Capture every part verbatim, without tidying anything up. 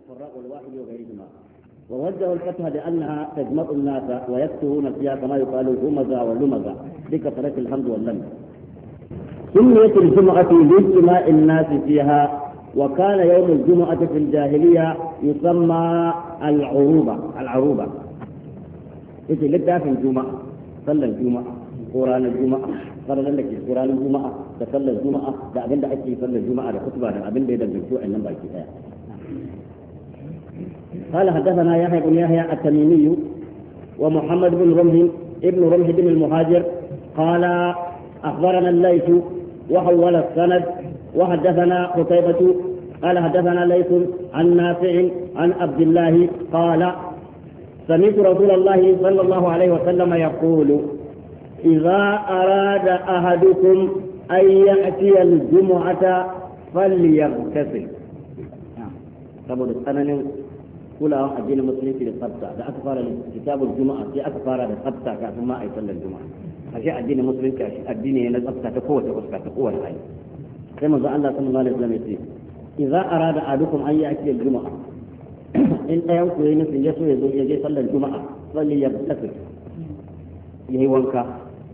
القراء والواحد وغيرهما. ووجهوا الفتح بأنها تجمع الناس ويكثرون فيها كما يقال همزة ولمزة بكثرة الحمد واللمز. سميت الجمعة لاجتماع الناس فيها، وكان يوم الجمعة في الجاهلية يسمى العروبة. العروبة إيش لقى في الجمعة؟ صلى الجمعة، قرآن الجمعة، قرآن لك قرآن الجمعة، تصلى الجمعة، ده أبين ده أكيد صلى الجمعة، ده خطبة، ده أبين ده بالجوع النبى كذا. قال حدثنا يحيى بن يحيى التميمي ومحمد بن رمح ابن رمح بن المهاجر قال أخبرنا الليث وحول السند وحدثنا قتيبة قال حدثنا ليث عن نافع عن عبد الله قال سمعت رسول الله صلى الله عليه وسلم يقول إذا أراد أحدكم أن يأتي الجمعة فليغتسل. طب السنن كلها الدين المسلم في الخبطة ده أكفار كتاب الجمعة في أكفار الخبطة كأن ما يصلى الجمعة. أشياء الدين المسلم كأشياء الدين هنا الخبطة تقوى تقوى تقوى الحي. كما قال الله صلى الله عليه وسلم يقول إذا أراد أحدكم أن يأتي الجمعة إن أيامكم ينسي يسوع يجي صلى الجمعة فليغتسل يهي وانكا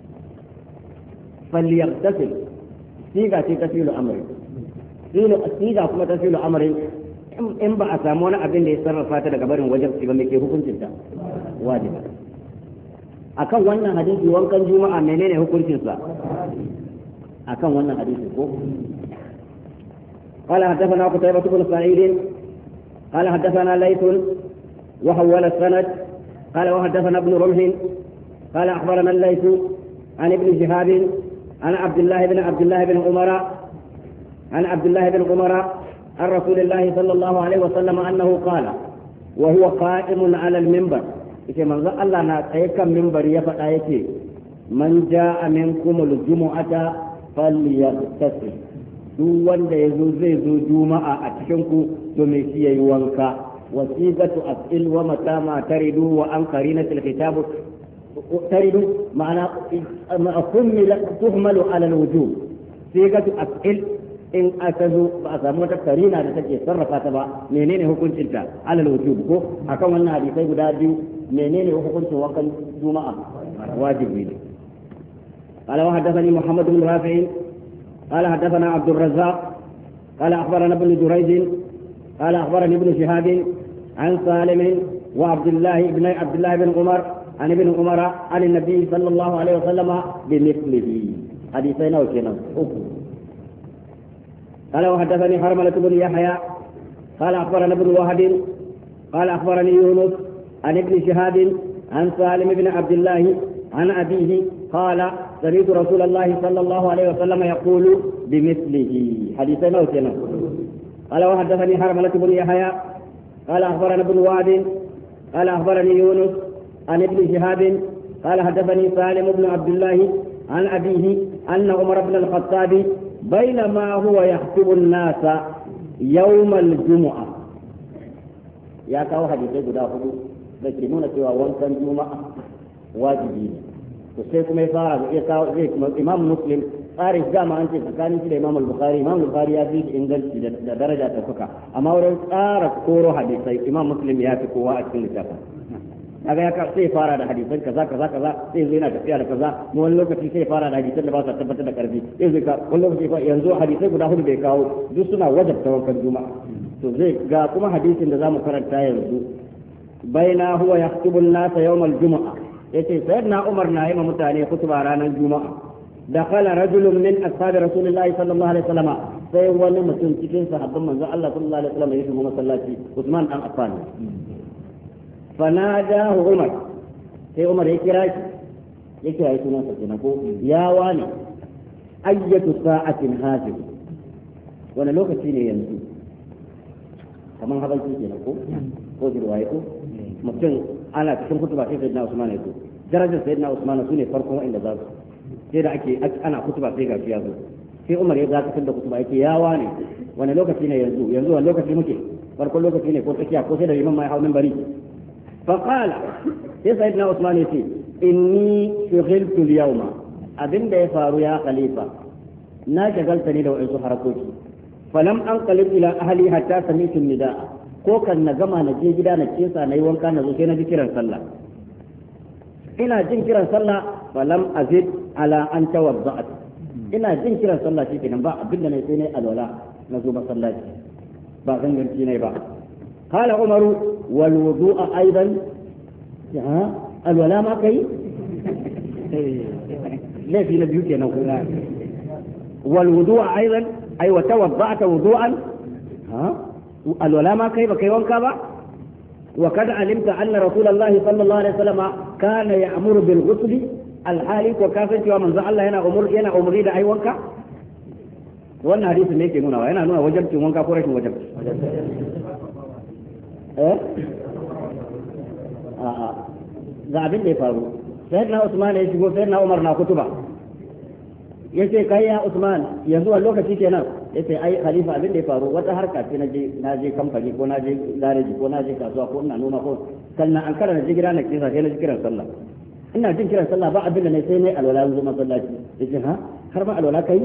فليغتسل سيغا تسيل أمره سيغا كما تسيل أمره in ba a samu wani abin da ya sarrafa ta daga barin wajen ba mai ke hukuncin ta wajiba. Akan wannan hadisi wankan juma'a menene hukuncin sa? Akan wannan hadisi ko قال حدثنا قتيبة بن سعيد قال حدثنا ليث وحول السند قال وحدثنا ابن رمح قال أخبرنا الليث عن ابن شهاب عن عبد الله بن عبد الله بن عمر عن عبد الله بن عمر عن رسول الله صلى الله عليه وسلم أنه قال وهو قائم على المنبر إذا من ذا الله نأتيك منبر يفتأيك من جاء منكم الجمعة فليغتسل duk wanda ya zo zai zo juma'a a cikin ku to me shi yayi wanka wasiqatu as'il wa mata ma taridu wa an qarinatil kitab taridu ma'ana ma'kumila tuhmalu ala alwujub siqatu as'il in aka zo ba a samu wata karina da take sarrafa ta ba menene hukuncin ta ala alwujub ko akan wannan hadisai guda biyu menene hukuncin wankan juma'a wajibi ne قال وحدثني محمد بن رافع قال حدثنا عبد الرزاق قال أخبرنا ابن جريج قال أخبرني ابن شهاب عن سالم وعبد الله بن عبد الله بن عمر عن ابن عمر عن النبي صلى الله عليه وسلم بمثله حديثين وكنا قال وحدثني حرملة بن يحيى قال أخبرنا ابن وهب قال أخبرني يونس عن ابن شهاب عن سالم بن عبد الله عن أبيه قال سمعت رسول الله صلى الله عليه وسلم يقول بمثله حديثين وكنا قال وحدثني حرملة بن يحيى قال أخبرنا ابن وهب قال أخبرني يونس عن ابن شهاب قال حدثني سالم بن عبد الله عن أبيه أن عمر بن الخطاب بينما هو يخطب الناس يوم الجمعة يا كاو حديثي guda hudu da ke nuna cewa wankan juma'a wajibi ne to sai kuma ya fara ya kawo zai kuma imam muslim tsarin dama an ce tsakanin shi da imam al-bukhari imam al-bukhari ya fi inganci da daraja ta suka amma wurin tsara koro hadisai imam muslim ya fi kowa a cikin littafin kaga ya sai fara da hadisan kaza kaza kaza sai zai na tafiya da kaza mu wani lokaci sai fara da hadisan da ba su tabbatar da karfi sai zai ka wani lokaci yanzu hadisai guda hudu bai kawo duk suna wajabta wankan juma'a to zai ga kuma hadisin da zamu karanta yanzu baina huwa yaktubu an-nas yawm al-jum'a yace sayyidina umar na yi ma mutane kutuba ranar juma'a dakhala rajulun min ashabi rasulillahi sallallahu alaihi wasallam sai wani mutum cikin sahabban manzo Allah sallallahu alaihi wasallam ya shigo masallaci Usman dan Affan fanadahu umar sai umar ya kira shi ya kira shi sunan sa kenan ko ya wani ayyatu sa'atin hadhihi wani lokaci ne yanzu kaman habanci kenan ko ko jirwaye ko mutum ana cikin kutuba sai sayyidina Usman ya zo darajar sayyidina Usman sune farkon wanda za su sai da ake ana kutuba sai gashi ya zo sai Umar ya dakatar da kutuba yake ya wane wani lokaci ne yanzu yanzu wani lokaci muke farkon lokaci ne ko tsakiya ko sai da imam mai hawan bari fa qala sai sayyidina Usman ya ce inni shughiltu al-yawma abinda ya faru ya khalifa na shagalta ne da wasu harakoki falam anqalib ila ahli hatta sami'tu nidaa ko kan na gama na je gida na kesa na yi wanka na zo sai na ji kiran sallah ina jin kiran sallah falam azid ala an tawadda'at ina jin kiran sallah shikenan ba abinda ne sai ne alwala na zo masallaci ba ganganci ne ba قال عمر والوضوء ايضا ها الولا ما كي ليه في نبيوت يا نوكو والوضوء ايضا اي وتوضعت وضوءا ها الولا ما كي بكي وانكا با وقد علمت ان رسول الله صلى الله عليه وسلم كان يأمر بالغسل الحالي وكافر ومن زعل الله هنا امر هنا امري ده اي وانكا wannan hadisi ne yake nuna yana nuna wajibcin wanka ko rashin wajibci eh a'a ga abin da ya faru sayyidina Usman ya shigo sayyidina Umar na kutuba yace kai ya Usman yanzu a lokaci kenan yace ai khalifa abin da ya faru wata harka ce naje naje kamfani ko naje gareji ko naje kasuwa ko ina noma ko sannan an kara naje gida na kisa sai naje kiran sallah ina jin kiran sallah ba abin da ne sai ne alwala zo masallaci yace ha har ma alwala kai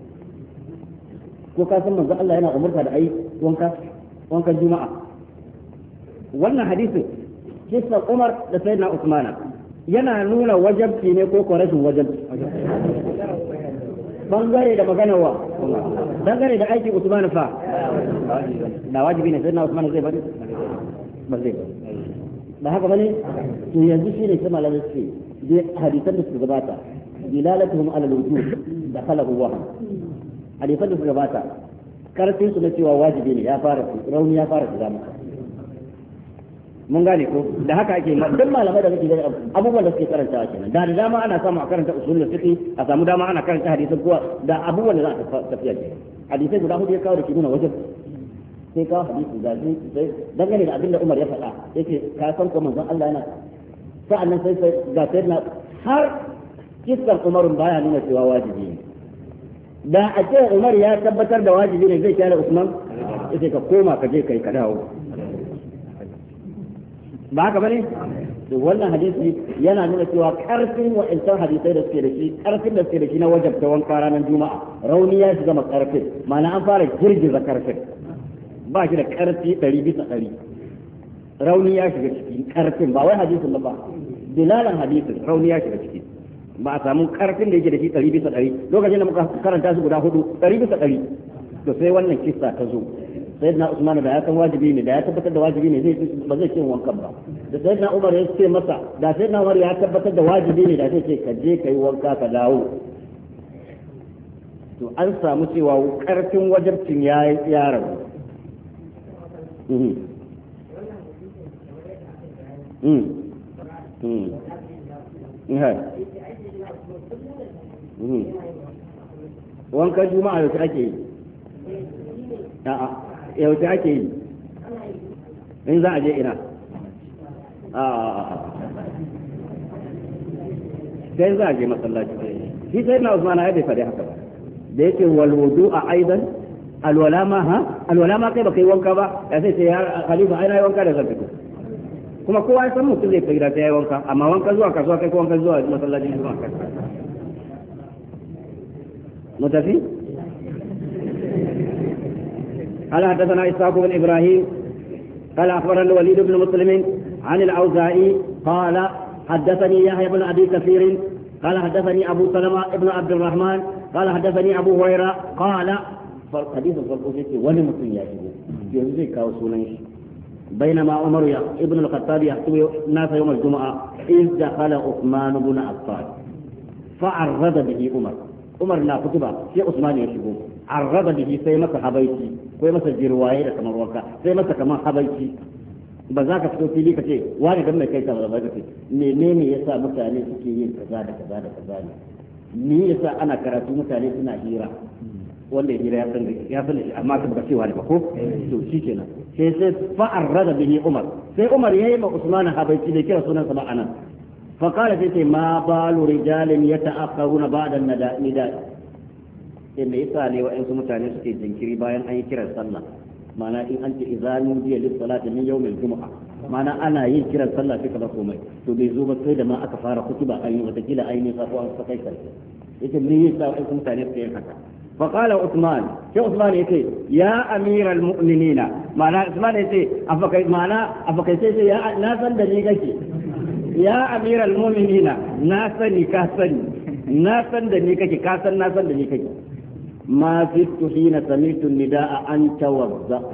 ko ka san manzo Allah yana umurta da ai wanka wankan juma'a wannan hadisin kisan Umar da Sayyidina Usmana yana nuna wajabci ne ko ko rashin wajabci bangare da magana wa bangare da aikin Usman fa da wajibi ne Sayyidina Usman zai bari ba zai ba haka bane to yanzu shi ne kuma lalle ce dai hadisan da su gabata dilalatuhum ala al-wujub dakhalahu waham hadisan da su gabata karfin su na cewa wajibi ne ya fara rauni ya fara shiga maka mun gane ko da haka ake duk malamai da kake gani abubuwan da suke karanta kenan da da dama ana samu a karanta usulul fiqh a samu dama ana karanta hadisin kuwa da abubuwan da za a tafiya ke hadisai guda hudu ya kawo da ke nuna wajen sai kawo hadisi da sai dangane da abin da Umar ya faɗa yake ka san ko manzon Allah yana sa'annan sai sai ga sayyidina har kisan Umar baya nuna cewa wajibi ne da a ce Umar ya tabbatar da wajibi ne zai kyale Usman yace ka koma ka je kai ka dawo ba haka bane to wannan hadisi yana nuna cewa karfin wa'ancan hadisai da suke da shi karfin da suke da shi na wajabta wanka ranar juma'a rauni ya shiga makarfin ma'ana an fara girgiza karfin ba shi da karfi ɗari bisa ɗari rauni ya shiga cikin karfin ba wai hadisin ba dilalan hadisin rauni ya shiga ciki ba a samu karfin da yake da shi ɗari bisa ɗari lokacin da muka karanta su guda hudu ɗari bisa ɗari to sai wannan kissa ta zo sayyidina Usman da ya san wajibi ne da ya tabbatar da wajibi ne zai ba zai ce wankan ba da sayyidina Umar ya ce masa da sayyidina Umar ya tabbatar da wajibi ne da zai ce ka je kai wanka ka dawo to an samu cewa karfin wajibcin ya ya rabu mhm mhm mhm wankan juma'a yau ake yi a'a yau ake yi in za a je ina sai za a je masallaci shi sai na Usman ya bai faɗi haka ba da yake wal wudu'a aidan alwala ma ha alwala ma kai ba kai wanka ba ya sai sai ya khalifa ai na yi wanka da zan fito kuma kowa ya san mutum zai kai da sai ya wanka amma wanka zuwa kasuwa kai ko wanka zuwa masallaci zuwa kai mutafi قال حدثنا إسحاق بن إبراهيم قال أخبرنا الوليد بن مسلم عن الأوزاعي قال حدثني يحيى بن أبي كثير قال حدثني أبو سلمة بن عبد الرحمن قال حدثني أبو هريرة قال حديث الفرقوسي ولمسلم يأتيه يزيك وسولنش بينما عمر ابن الخطاب يخطب الناس يوم الجمعة إذ دخل عثمان بن عفان فعرض به عمر عمر لا كتبه في عثمان يشبه عرض به sai masa habaici ko masa jirwaye da kamar wanka sai masa kamar habaici ba za ka fito fili ka ce wani dan mai kai ta ba ka ce menene yasa mutane suke yin kaza da kaza da kaza ne ni yasa ana karatu mutane suna hira wanda ya hira ya san ya san amma ka ba cewa ne ba ko to shikenan sai sai fa arrada bihi umar sai umar yayi ma usman habaici da kira sunan sa ba anan fa qala sai ma balu rijalin yata'akhiruna ba'da an-nida inda yasa ne wa'ansu mutane suke jinkiri bayan an yi kiran sallah ma'ana in an ce izanu biya lis salati min yawmil jumu'a ma'ana ana yin kiran sallah sai kaza komai to bai zo ba sai da ma aka fara kutuba an yi wata kila aini sa ko an sakai kai yake ne yasa wa'ansu mutane suke yin haka فقال عثمان شو عثمان يتي يا أمير المؤمنين معنى عثمان يتي أفكي معنى أفكي يتي يا ناسا دنيكي يا أمير المؤمنين ناسا نكاسني ناسا دنيكي كاسا ناسا دنيكي ما زدت حين سمعت النداء أن توضأت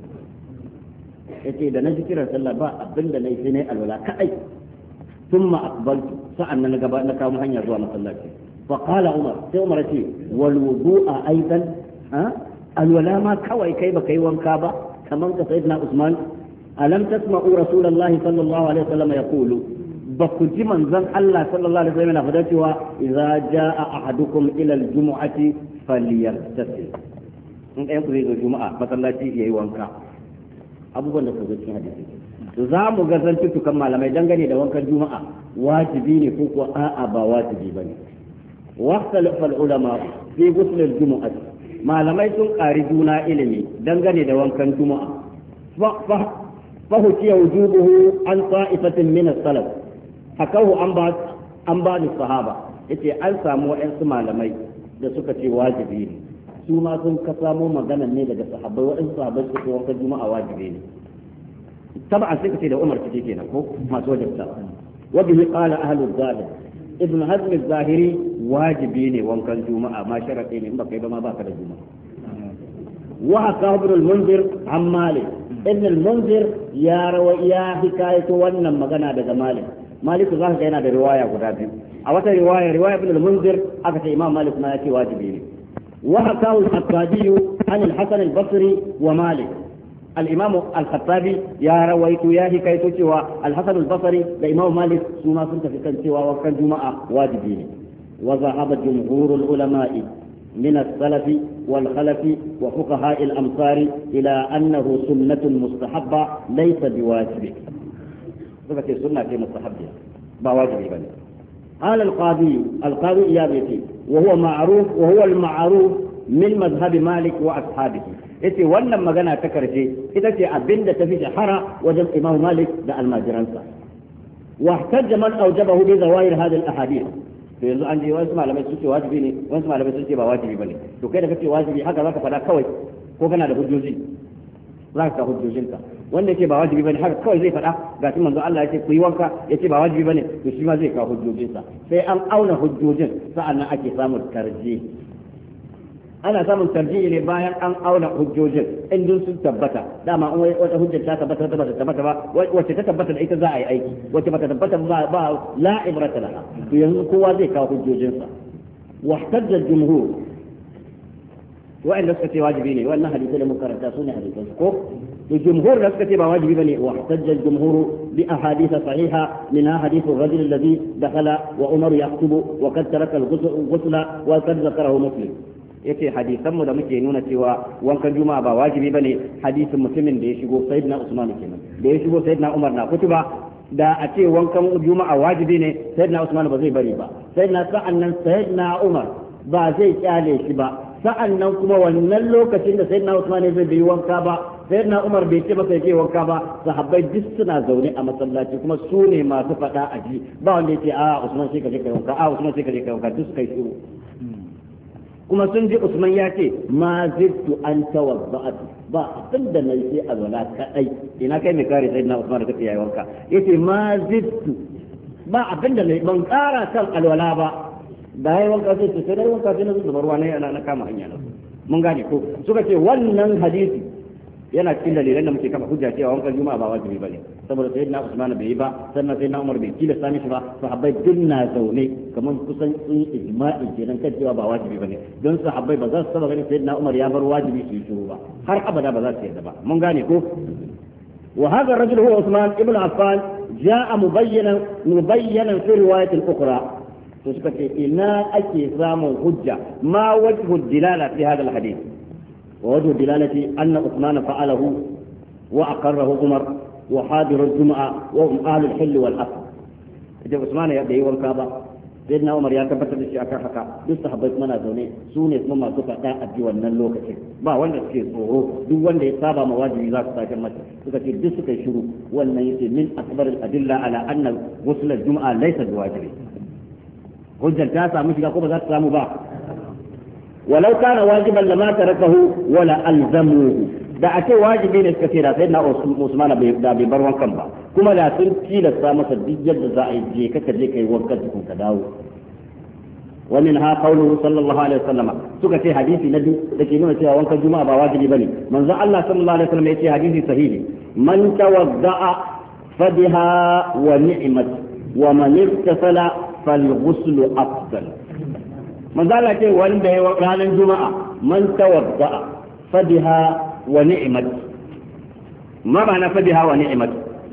yace da na ji kiran sallah ba abin da nayi sai ne alwala kai thumma aqbaltu sa'an na gaba na kawo hanya zuwa masallaci fa qala umar sai umar ce wal wudu'a aidan ha alwala ma kawai kai ba kai wanka ba kaman ka sayyidina usman alam tasma'u rasulullahi sallallahu alaihi wasallam yaqulu ba ku ji manzon Allah sallallahu alaihi wasallam yana fada cewa idza jaa ahadukum ila al-jumu'ati falyaghtasil in ɗayan ku zai zo juma'a masallaci yayi wanka abubuwan da suka cikin hadisi to za mu ga zantukan malamai dangane da wankan juma'a wajibi ne ko ko a'a ba wajibi bane waqtal fal ulama fi ghusl al jumu'ah malamai sun ƙari juna ilimi dangane da wankan juma'a fa fa hukiya wujubuhu an ta'ifatin min as-salaf hakahu an ba an ba ni sahaba yace an samu wa'ansu malamai da suka ce wajibi ne su ma sun ka samo magana ne daga sahabbai waɗansu sahabbai su ce wankan juma'a wajibi ne tabi'an sai ka ce da Umar kike kenan ko masu wajibta wa bihi qala ahlu zahir ibn hazm az-zahiri wajibi ne wankan juma'a ma sharadi ne in baka yi ba ma baka da juma'a wa haka ibn al-munzir an malik ibn al-munzir ya rawa ya hikayatu wannan magana daga malik malik za ka yana da riwaya guda biyu a wata riwaya riwaya ibn al-munzir aka ce imam malik ma ya ce wajibi ne وحكاه الخطابي عن الحسن البصري ومالك الإمام الخطابي يا رويت يا هكايت سوى الحسن البصري لإمام مالك ثم كنت في كان سوى وكان جمعة واجبين وذهب جمهور العلماء من السلف والخلف وفقهاء الأمصار إلى أنه سنة مستحبة ليس بواجب صفة السنة مستحبة بواجب بني قال القاضي القاضي إيابتي وهو معروف وهو المعروف من مذهب مالك وأصحابه إتي ولا ما جنا تكرتي إذا تي أبند تفيش حرا وجب إمام مالك ده الماجرانسا واحتج من أوجبه بظواهر هذه الأحاديث yanzu an je wasu malamai sun ce wajibi ne wasu malamai sun ce ba wajibi bane to kai da kace wajibi haka zaka faɗa kawai ko kana da hujjoji za ka hujjojinka wanda yake ba wajibi bane haka kawai zai faɗa ga shi manzo Allah yake ku yi wanka yace ba wajibi bane to shi ma zai kawo hujjojinsa sai an auna hujjojin sa'annan ake samun tarji ana samun tarji ne bayan an auna hujjojin in dun sun tabbata dama in wata hujjar ta tabbata ta tabbata ba wacce ta tabbata da ita za a yi aiki wacce ba ta tabbata ba ba la ibrata laha to yanzu kowa zai kawo hujjojinsa واحتج الجمهور وإن لسكت واجبي ne wannan hadisi da muka karanta sune hadisan ko الجمهور لسكت واجبي bane واحتج الجمهور بأحاديث صحيحة منها حديث الرجل الذي دخل وعمر يخطب وقد ترك الغسل وقد ذكره مسلم yace hadisan mu da muke nuna cewa wankan juma'a ba wajibi bane hadisin mutumin da ya shigo sayyidina Usman kenan da ya shigo sayyidina Umar na kutuba da a ce wankan juma'a wajibi ne sayyidina Usman ba zai bari ba sayyidina sa'annan sayyidina Umar ba zai kyale shi ba sa'annan kuma wannan lokacin da sayyidina Usman zai bai wanka ba sayyidina Umar bai ce masa yake wanka ba sahabbai duk suna zaune a masallaci kuma su ne masu fada a ji ba wanda yake a Usman sai ka je kai wanka a Usman sai ka je kai wanka duk kai shiru kuma sun ji Usman ya ce ma zittu an tawadda'at ba abin da nayi sai azala kadai ina kai mai kare sayyidina Usman da kace yayi wanka yace ma zittu ba abin da nayi ban kara kan alwala ba da yayi wanka sai sai dai wanka sai na zuba ruwa ne ana na kama hanya na mun gane ko suka ce wannan hadisi yana cikin dalilan da muke kafa hujja cewa wankan juma'a ba wajibi bane saboda sayyidina Usman bai yi ba sannan sayyidina Umar bai kila sani shi ba sahabbai dinna zaune kamar kusan sun ijma'i kenan kan cewa ba wajibi bane don sahabbai ba za su saba ganin sayyidina Umar ya bar wajibi su yi shiru ba har abada ba za su yarda ba mun gane ko wa hadha ar-rajul huwa Usman ibn Affan jaa mubayyanan mubayyanan fi riwayat al-ukhra to suka ce ina ake samun hujja ma wajhu dilala fi hadha al-hadith ووجه دلالة أن عثمان فعله وأقره عمر وحاضر الجمعة وهم أهل الحل والعقد. إذا عثمان يدعي والكعبة سيدنا عمر يا كبت الشيء أكحكا يستحب عثمان زوني سوني اسمه ما سوف أدي والنلوك شيء با وند شيء صوره دو وند يصاب مواجب ذاك تاجمت تكتير دسك يشرو وأن يصير من أكبر الأدلة على أن غسل الجمعة ليس بواجب. هجة التاسع مش يقوم ذات سامو با walau kana wajiban lama tarakahu wala alzamuhu da ake wajibi ne suka ce da sai na Usman da bai bar wankan ba kuma da sun tilasta masa duk yadda za a yi je kaka je kai wankan tukun ka dawo ومنها قوله صلى الله عليه وسلم سكتي حديثي ندي لكي نوع سيها وانك الجمعة بواجب بني من ذا الله صلى الله عليه وسلم يتي حديثي صحيح من توضأ فبها ونعمت ومن اغتسل فالغسل أفضل من ذا الله يتي وانده وقران الجمعة من توضأ فبها ونعمت ما معنى فبها ونعمت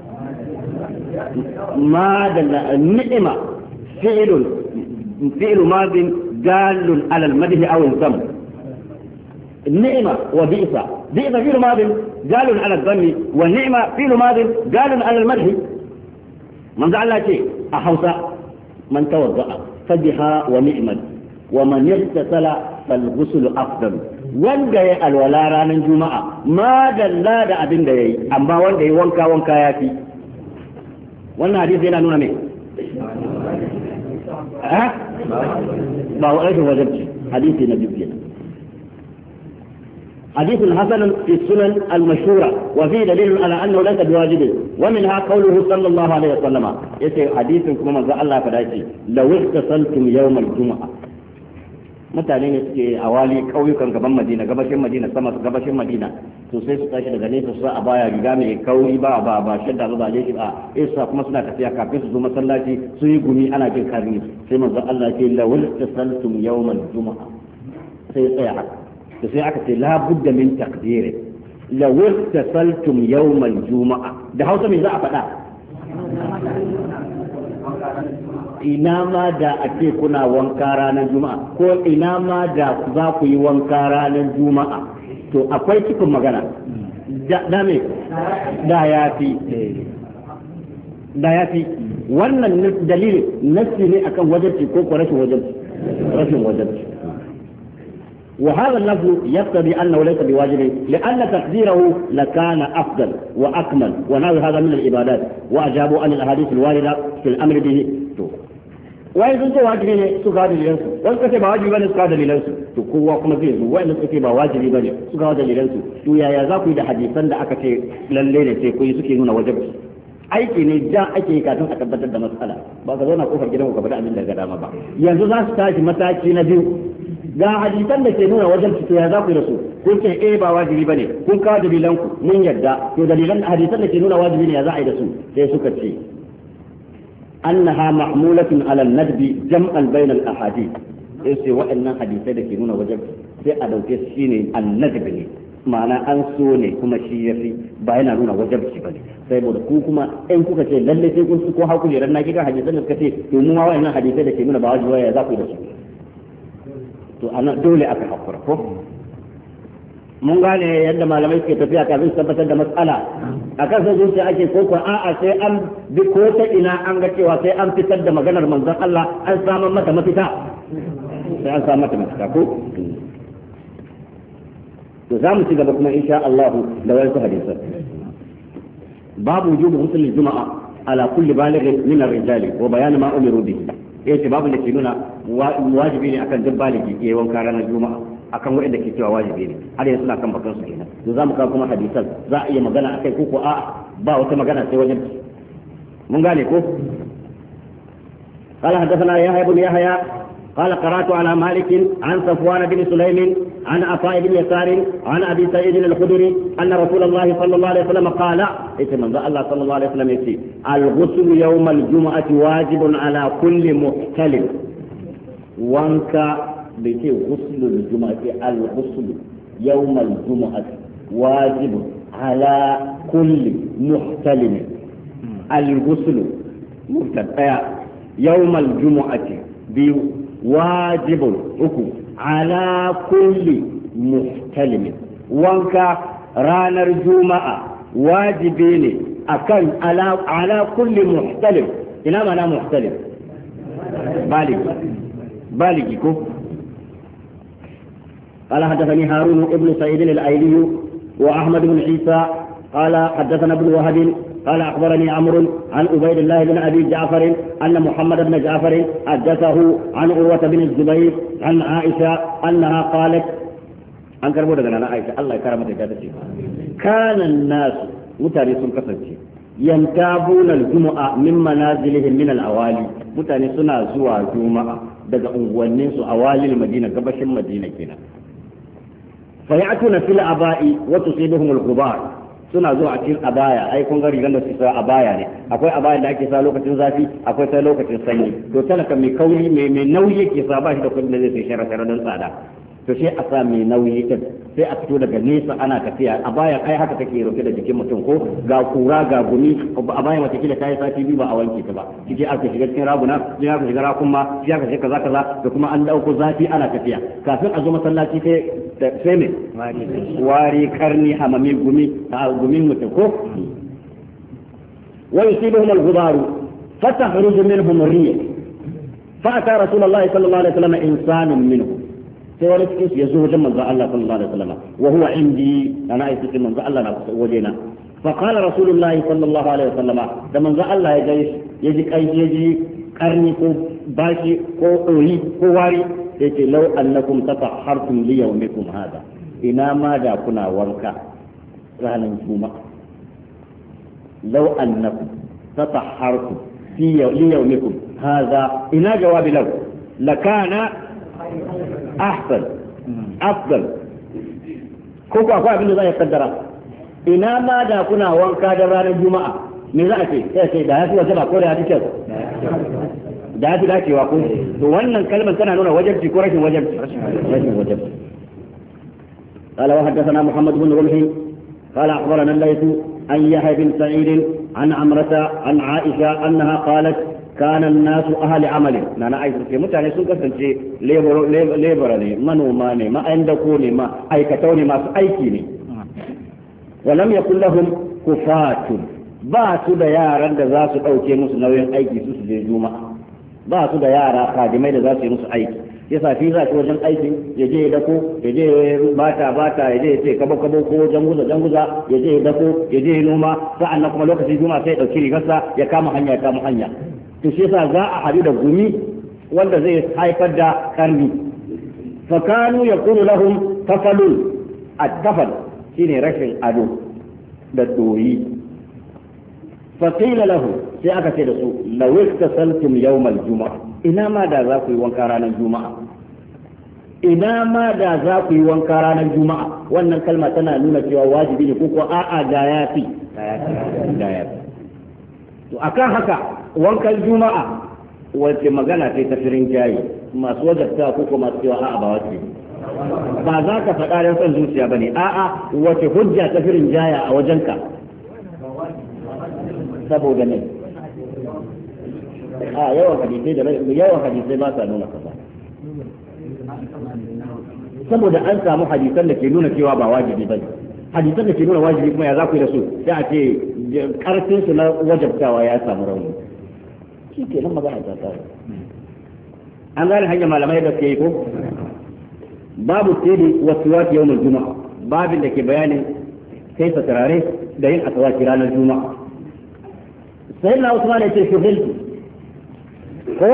ما دل النعمة فعل فعل ماض دال على المدح أو الذم النعمة وبئس بئس فعل ماض دال على الذم والنعمة فعل ماض دال على المدح من ذا الله شيء أحوص من توضأ فبها ونعمت ومن اغتسل فالغسل أفضل wanda ya alwala ranar juma'a ma dalla da abin da yayi amma wanda ya wanka wanka yafi wannan hadisi yana nuna me ما هو ايش وجبت حديث النبي كده حديث حسن في السنن المشهورة وفيه دليل على أنه ليس بواجب ومنها قوله صلى الله عليه وسلم يسي حديث كما ذا الله فدايتي لو اغتسلتم يوم الجمعة mutane ne suke a wali kauyukan gaban Madina gabashin Madina sama gabashin Madina to sai su tashi daga nesa su a baya riga mai kauri ba ba ba shadda ba ne ba isa kuma suna tafiya kafin su zo masallaci su yi gumi ana jin karni sai manzo Allah ya ce la wal tasaltum yawmal juma'a sai tsaya haka to sai aka ce la budda min taqdiri la wal tasaltum yawmal juma'a da Hausa me za a faɗa ina ma da ake kuna wanka ranar juma'a ko ina ma da za ku yi wanka ranar juma'a to akwai cikin magana da me da ya fi da ya fi wannan dalili nasi ne akan wajarci ko ko rashin wajarci rashin wajarci وهذا اللفظ يقتضي أنه ليس بواجب لأن تقديره لكان أفضل وأكمل ونحو هذا من العبادات وأجابوا عن الأحاديث الواردة في الأمر به wai sun ce wajibi ne su kawo dalilansu wani suka ce ba wajibi bane su kawo dalilansu to kowa kuma zai zo wani suka ce ba wajibi bane su kawo dalilansu to yaya za ku yi da hadisan da aka ce lalle ne sai ku yi suke nuna wajibi aiki ne da ake yi kafin a tabbatar da matsala ba ka zauna kofar gidan ku ka faɗi abin da ga dama ba yanzu za su tashi mataki na biyu ga hadisan da ke nuna wajibi to ya za ku yi da su kun ce eh ba wajibi bane kun kawo dalilanku mun yadda to dalilan hadisan da ke nuna wajibi ne ya za a yi da su sai suka ce أنها محمولة على الندب جمعا بين الأحاديث إيش وإن حديثة كنون وجب في أدو تسيني الندب لي معنى أنسوني كما شيء في بين نون وجب شبني سيبود كوكما إن كوكا شيء للي تكون سكوها كل يرنا كذا حديثة كثير يوم ما وإن حديثة كنون بعض ويا ذاك يرسل تو أنا دولة أكحفركم mun gane yadda malamai suke tafiya kafin su tabbatar da matsala a kan sai zuciya ake ko ko a'a sai an bi ko ta ina an ga cewa sai an fitar da maganar manzon Allah an samu mata mafita sai an samu mata mafita ko to za mu ci gaba kuma insha Allah da wasu hadisan babu wujubu ghusl al-jum'a ala kulli baligh min ar-rijali wa bayan ma umiru bihi yace babu da ke nuna wajibi ne akan duk baligi yayin wanka ranar juma'a akan wanda ke cewa wajibi ne har yanzu suna kan bakan su kenan to za mu kawo kuma hadisan za a iya magana akai ko ko a ba wata magana sai wajen mun gane ko قال حدثنا يحيى بن يحيى قال قرات على مالك عن صفوان بن سليم عن عطاء بن يسار عن ابي سعيد الخدري ان رسول الله صلى الله عليه وسلم قال اتمنى الله صلى الله عليه وسلم يقول الغسل يوم الجمعه واجب على كل محتلم وانك بيتي غسل الجمعة الغسل يوم الجمعة واجب على كل محتلم الغسل مبتدأ يوم الجمعة بيو واجب على كل محتلم وانك رانا الجمعة واجبين أكن على على كل محتلم إلى معنى محتلم بالغ بالغ كو قال حدثني هارون ابن سعيد الايلي واحمد بن عيسى قال حدثنا ابن وهب قال أخبرني عمرو عن عبيد الله بن أبي جعفر أن محمد بن جعفر حدثه عن عروة بن الزبير عن عائشة أنها قالت عن كربو دغنا عائشة الله يكرمك جدتي كان الناس متاني سن كسنتي ينتابون الجمعة من منازلهم من الأوالي متاني سنا زوا جمعة daga unguwannin su a walil madina gabashin madina kenan fa ya'tuna fil aba'i wa tusibuhum al-ghubar suna zuwa a cikin abaya ai kun ga rigar da su sa abaya ne akwai abaya da ake sa lokacin zafi akwai ta lokacin sanyi to talaka mai kauri mai mai nauyi yake sa ba shi da kudin da zai sai shara shara don tsada to sai a sa mai nauyi din sai a fito daga nesa ana tafiya a bayan ai haka take rufe da jikin mutum ko ga kura ga gumi a bayan wata kila ta yi sati biyu ba a wanke ta ba kike aka shiga cikin raguna sai aka shiga rakun ma sai aka shiga kaza kaza da kuma an dauko zafi ana tafiya kafin a zo masallaci sai sai me wari karni hamami gumi a gumin mutum ko wa yusibuhum al-ghubar fatakhruju minhum ar-rih fa ata rasulullahi sallallahu alaihi wasallam insanun minhum sai wani cikin su ya zo wajen manzo Allah sallallahu alaihi wasallam wa huwa indi ana aiki cikin manzo Allah na wajena fa qala rasulullahi sallallahu alaihi wasallam da manzo Allah ya ga ya ji kai ya ji karni ko bashi ko ɗoyi ko wari sai ce law annakum tatahhartum li yawmikum hada ina ma da kuna wanka ranar juma'a law annakum tatahhartum fi li yawmikum hada ina jawabi law lakana أحسن أفضل كوكو أكو أبين ذا يقدر إنا ما دا كنا وانكا دران الجمعة من ذا أكي يأتي دا يأتي وسبا كوري هاتي كذا دا يأتي دا يأتي وقول وانا الكلمة كان نونا وجبتي كوريش وجبتي رشن وجبتي قال وحدثنا محمد بن رمح قال أخبرنا الليث عن يحيى بن سعيد عن عمرة عن عائشة أنها قالت كان الناس أهل عمل أنا عايز في متعني سوق سنتي ليبر ليبرني منو ماني ما عندكوني ما أي كتوني ما أيكيني ولم يكن لهم كفاة باسو da yaran da za su dauke musu nauyin aiki su su je juma'a ba su da yara kadimai da za su yi musu aiki yasa fi za su wajen aiki ya je ya dako ya je bata bata ya je ya ce kabo kabo ko janguza janguza ya je ya dako ya je ya noma sa'annan kuma lokacin juma'a sai ya dauki rigarsa ya kama hanya ya kama hanya to shi yasa za a haɗu da gumi wanda zai haifar da karni fakanu yakunu lahum tafalun at-tafal shine rashin ado da doyi faqila lahu sai aka ce da su law istasaltum yawm al-jumu'ah ina ma da za ku yi wanka ranar juma'a ina ma da za ku yi wanka ranar juma'a wannan kalma tana nuna cewa wajibi ne ko ko a'a ga yafi ga yafi to akan haka wankan juma'a wace magana ce ta firin jayi masu wajabta ko kuma masu cewa a'a ba wace ba za ka faɗa don son zuciya bane a'a wace hujja ta firin jaya a wajenka saboda ne a yawan hadisai da yawan hadisai ba sa nuna kaza saboda an samu hadisan da ke nuna cewa ba wajibi bane hadisan da ke nuna wajibi kuma ya za ku yi da su sai a ce karfin su na wajabtawa ya samu rauni shi ke nan magana ta tsara an gane hanyar malamai da ke yi ko babu tsiri wasu wati yau juma'a babin da ke bayanin kai sa turare da yin asawaki ranar juma'a sai na usman ya ce shuhiltu ko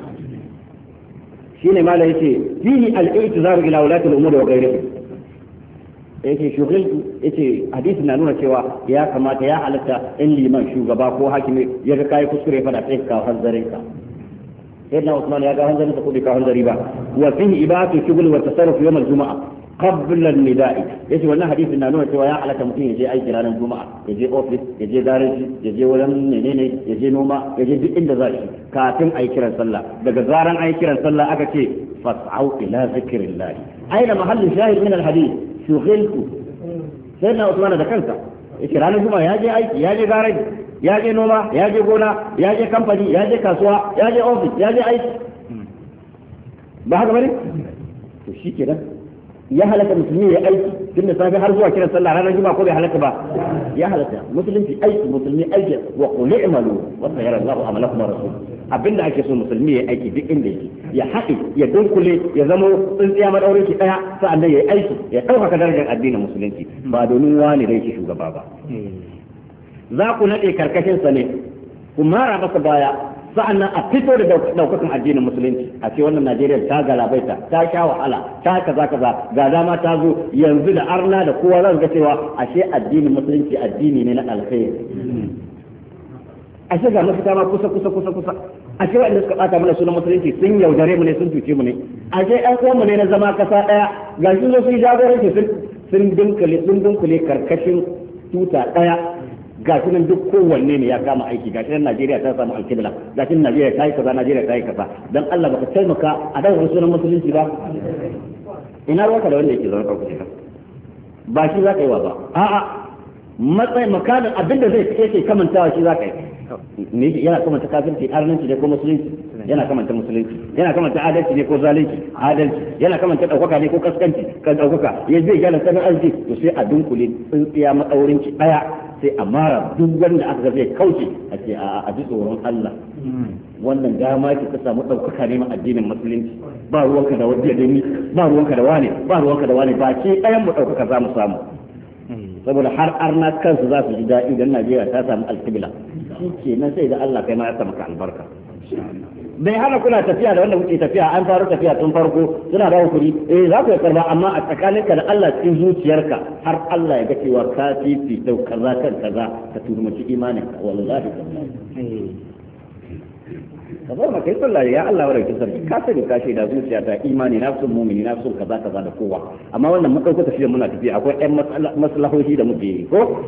shine mala yace fihi al-i'tizaru ila ulati al-umur wa ghayrihi yake shughultu yace hadisi na nuna cewa ya kamata ya halatta in liman shugaba ko hakimi ya ga kai kuskure fa da sai ka hanzarin ka sayyidina Usman ya ga hanzarin sa ko bai ka hanzari ba wa fihi ibatu shughul wa tasarruf yawm al-jum'a qabla an-nida'i yace wannan hadisi na nuna cewa ya halatta mutum ya je aiki ranar juma'a ya je office ya je garaji ya je wurin menene ya je noma ya je duk inda za shi kafin ayi kiran sallah daga zaran ayi kiran sallah aka ce fas'au ila zikrillah aina mahallu shahid min al-hadith shughiltu sayyidina Usman da kansa yace ranar juma'a ya je aiki ya je garaji ya je noma ya je gona ya je kamfani ya je kasuwa ya je office ya je aiki ba haka bane to shikenan ya halaka musulmi ya aiki tun da safe har zuwa kiran sallah ranar juma'a ko bai halaka ba ya halaka musulunci aiki musulmi aiki wa qul i'malu wa sayara Allahu amalakum wa rasul abinda ake so musulmi ya aiki duk inda yake ya haɗi ya dunkule ya zama tsintsiya madaurin ki daya sa'annan ya aiki ya ɗaukaka darajar addinin musulunci ba domin wani da yake shugaba ba za ku nade karkashin sa ne ku mara masa baya sa'annan a fito da daukakan addinin musulunci a ce wannan Najeriya ta galabaita ta sha wahala ta kaza kaza ga dama ta zo yanzu da arna da kowa za ga cewa ashe addinin musulunci addini ne na alkhairi ashe ga mafita ma kusa kusa kusa kusa ashe wanda suka bata mana sunan musulunci sun yaudare mu ne sun cuce mu ne ashe ɗan uwan mu ne na zama kasa ɗaya ga shi zo sun jagoranci sun sun dinkule sun dinkule karkashin tuta ɗaya ga shi nan duk kowanne ne ya kama aiki ga shi nan Najeriya ta samu alkibla ga shi Najeriya ta yi kaza Najeriya ta yi kaza dan Allah baka taimaka a dawo sunan musulunci ba ina ruwanka da wanda yake zaune farko ka ba shi za ka yi wa ba a'a matsayin makamin abinda zai yake kamantawa shi za ka yi yana kamanta kafirci arnanci ne ko musulunci yana kamanta musulunci yana kamanta adalci ne ko zalunci adalci yana kamanta daukaka ne ko kaskanci kan daukaka ya zai gana sanin arziki to sai a dunkule tsintsiya matsaurinci daya sai a mara duk wanda aka ga zai kauce a ce a ji tsoron Allah wannan dama ce ta samu daukaka ne ma addinin musulunci ba ruwanka da wani da ni ba ruwanka da wani ba ruwanka da wani ba ce ɗayan mu daukaka za mu samu saboda har arna kansu za su ji daɗi idan Najeriya ta samu alkibla shi ke nan sai da Allah kai ma ya samu ka albarka bai hana kuna tafiya da wanda kuke tafiya an faru tafiya tun farko suna ba kuɗi eh za ku karba amma a tsakaninka da Allah cikin zuciyarka har Allah ya ga cewa ka fifi da kaza kan kaza ka turmaci imanin ka wallahi ka zama kai sallah ya Allah wa rake sarki ka sani ka shaida zuciya ta imani na son mu'mini na son kaza kaza da kowa amma wannan mun dauko tafiya muna tafiya akwai ɗan maslahohi da muke yi ko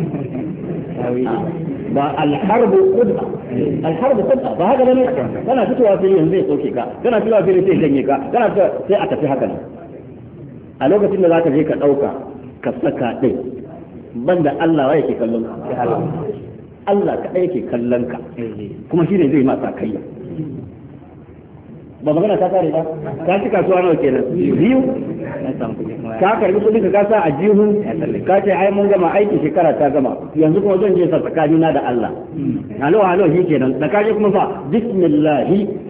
ba alharbu qudba alharbu qudba ba haka bane kana fitowa sai yanzu zai soke ka kana fitowa sai sai janye ka kana sai a tafi haka a lokacin da zaka je ka dauka ka saka din banda Allah wa yake kallon ka Allah kaɗai yake kallon ka kuma shi ne zai masa kai ba magana ta kare ba ka ci kasuwa nawa kenan biyu ka karbi kudin ka kasa a jihun ka ce ai mun gama aiki shekara ta gama yanzu kuma zan je sa tsakanina da Allah halo halo shi kenan da kaje kuma fa bismillah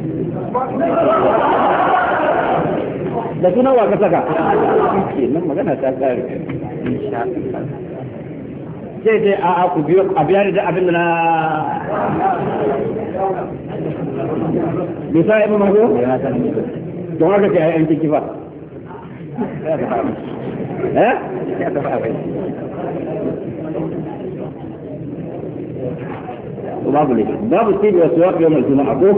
da sunan wa ka saka kenan magana ta kare insha Allah sai dai a ku biyo a biyar da abin da na bisa ibu mazo don haka ce ayyan ciki ba eh babu ne babu tibi wasu wafi yau mai juma'a ko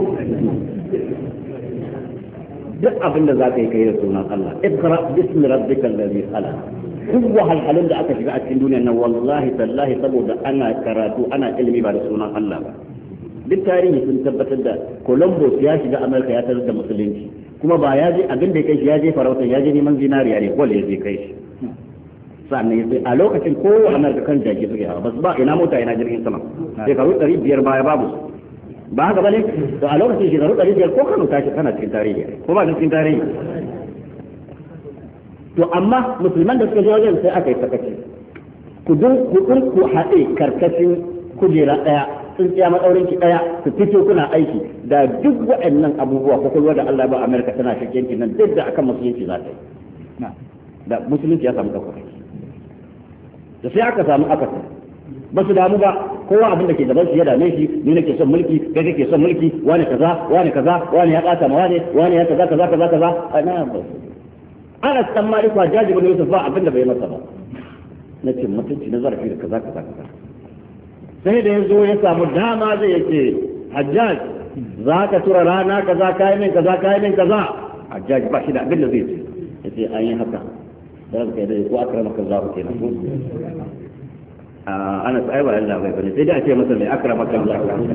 duk abin da za ka yi kai da sunan Allah ikra bismi rabbikal ladhi khalaq duk wahalhalun da aka shiga a cikin duniyar nan wallahi tallahi saboda ana karatu ana ilimi ba da sunan Allah ba duk tarihi sun tabbatar da Columbus ya shiga America ya tarar da musulunci kuma ba ya je abin da ya kai shi ya je farauta ya je neman zinariya ne gol ya je kai shi sannan ya a lokacin ko America kan jaki suke hawa bas ba ina mota ina jirgin sama shekaru ɗari biyar baya babu ba haka bane to a lokacin shekaru ɗari biyar ko Kano ta kana cikin tarihi ko ba cikin tarihi to amma musulman da suka je wajen sai aka yi sakaci ku dun ku ku haɗe karkashin kujera ɗaya sun tsaya matsaurin ki ɗaya su fito kuna aiki da duk waɗannan abubuwa ko kulwa da Allah ba Amerika tana shakkenki nan duk da akan musulunci za ta yi da musulunci ya samu ɗaukar da sai aka samu akasi ba su damu ba kowa abin da ke gaban shi ya dame shi ni nake son mulki kai kake son mulki wani kaza wani kaza wani ya ɓata ma wani wani ya kaza kaza kaza kaza ana ba ana san malik wa jaji bin yusuf ba abin da bai masa ba na ce mutunci na zarafi da kaza kaza kaza sai da yazo ya samu dama zai yace hajjaj za ka tura rana kaza kai min kaza kai min kaza hajjaj ba shi da abin da zai ce yace an yi haka da kai da ko akramaka Allah kenan ko ana sai ba Allah bai bane sai da a ce masa mai akramaka Allah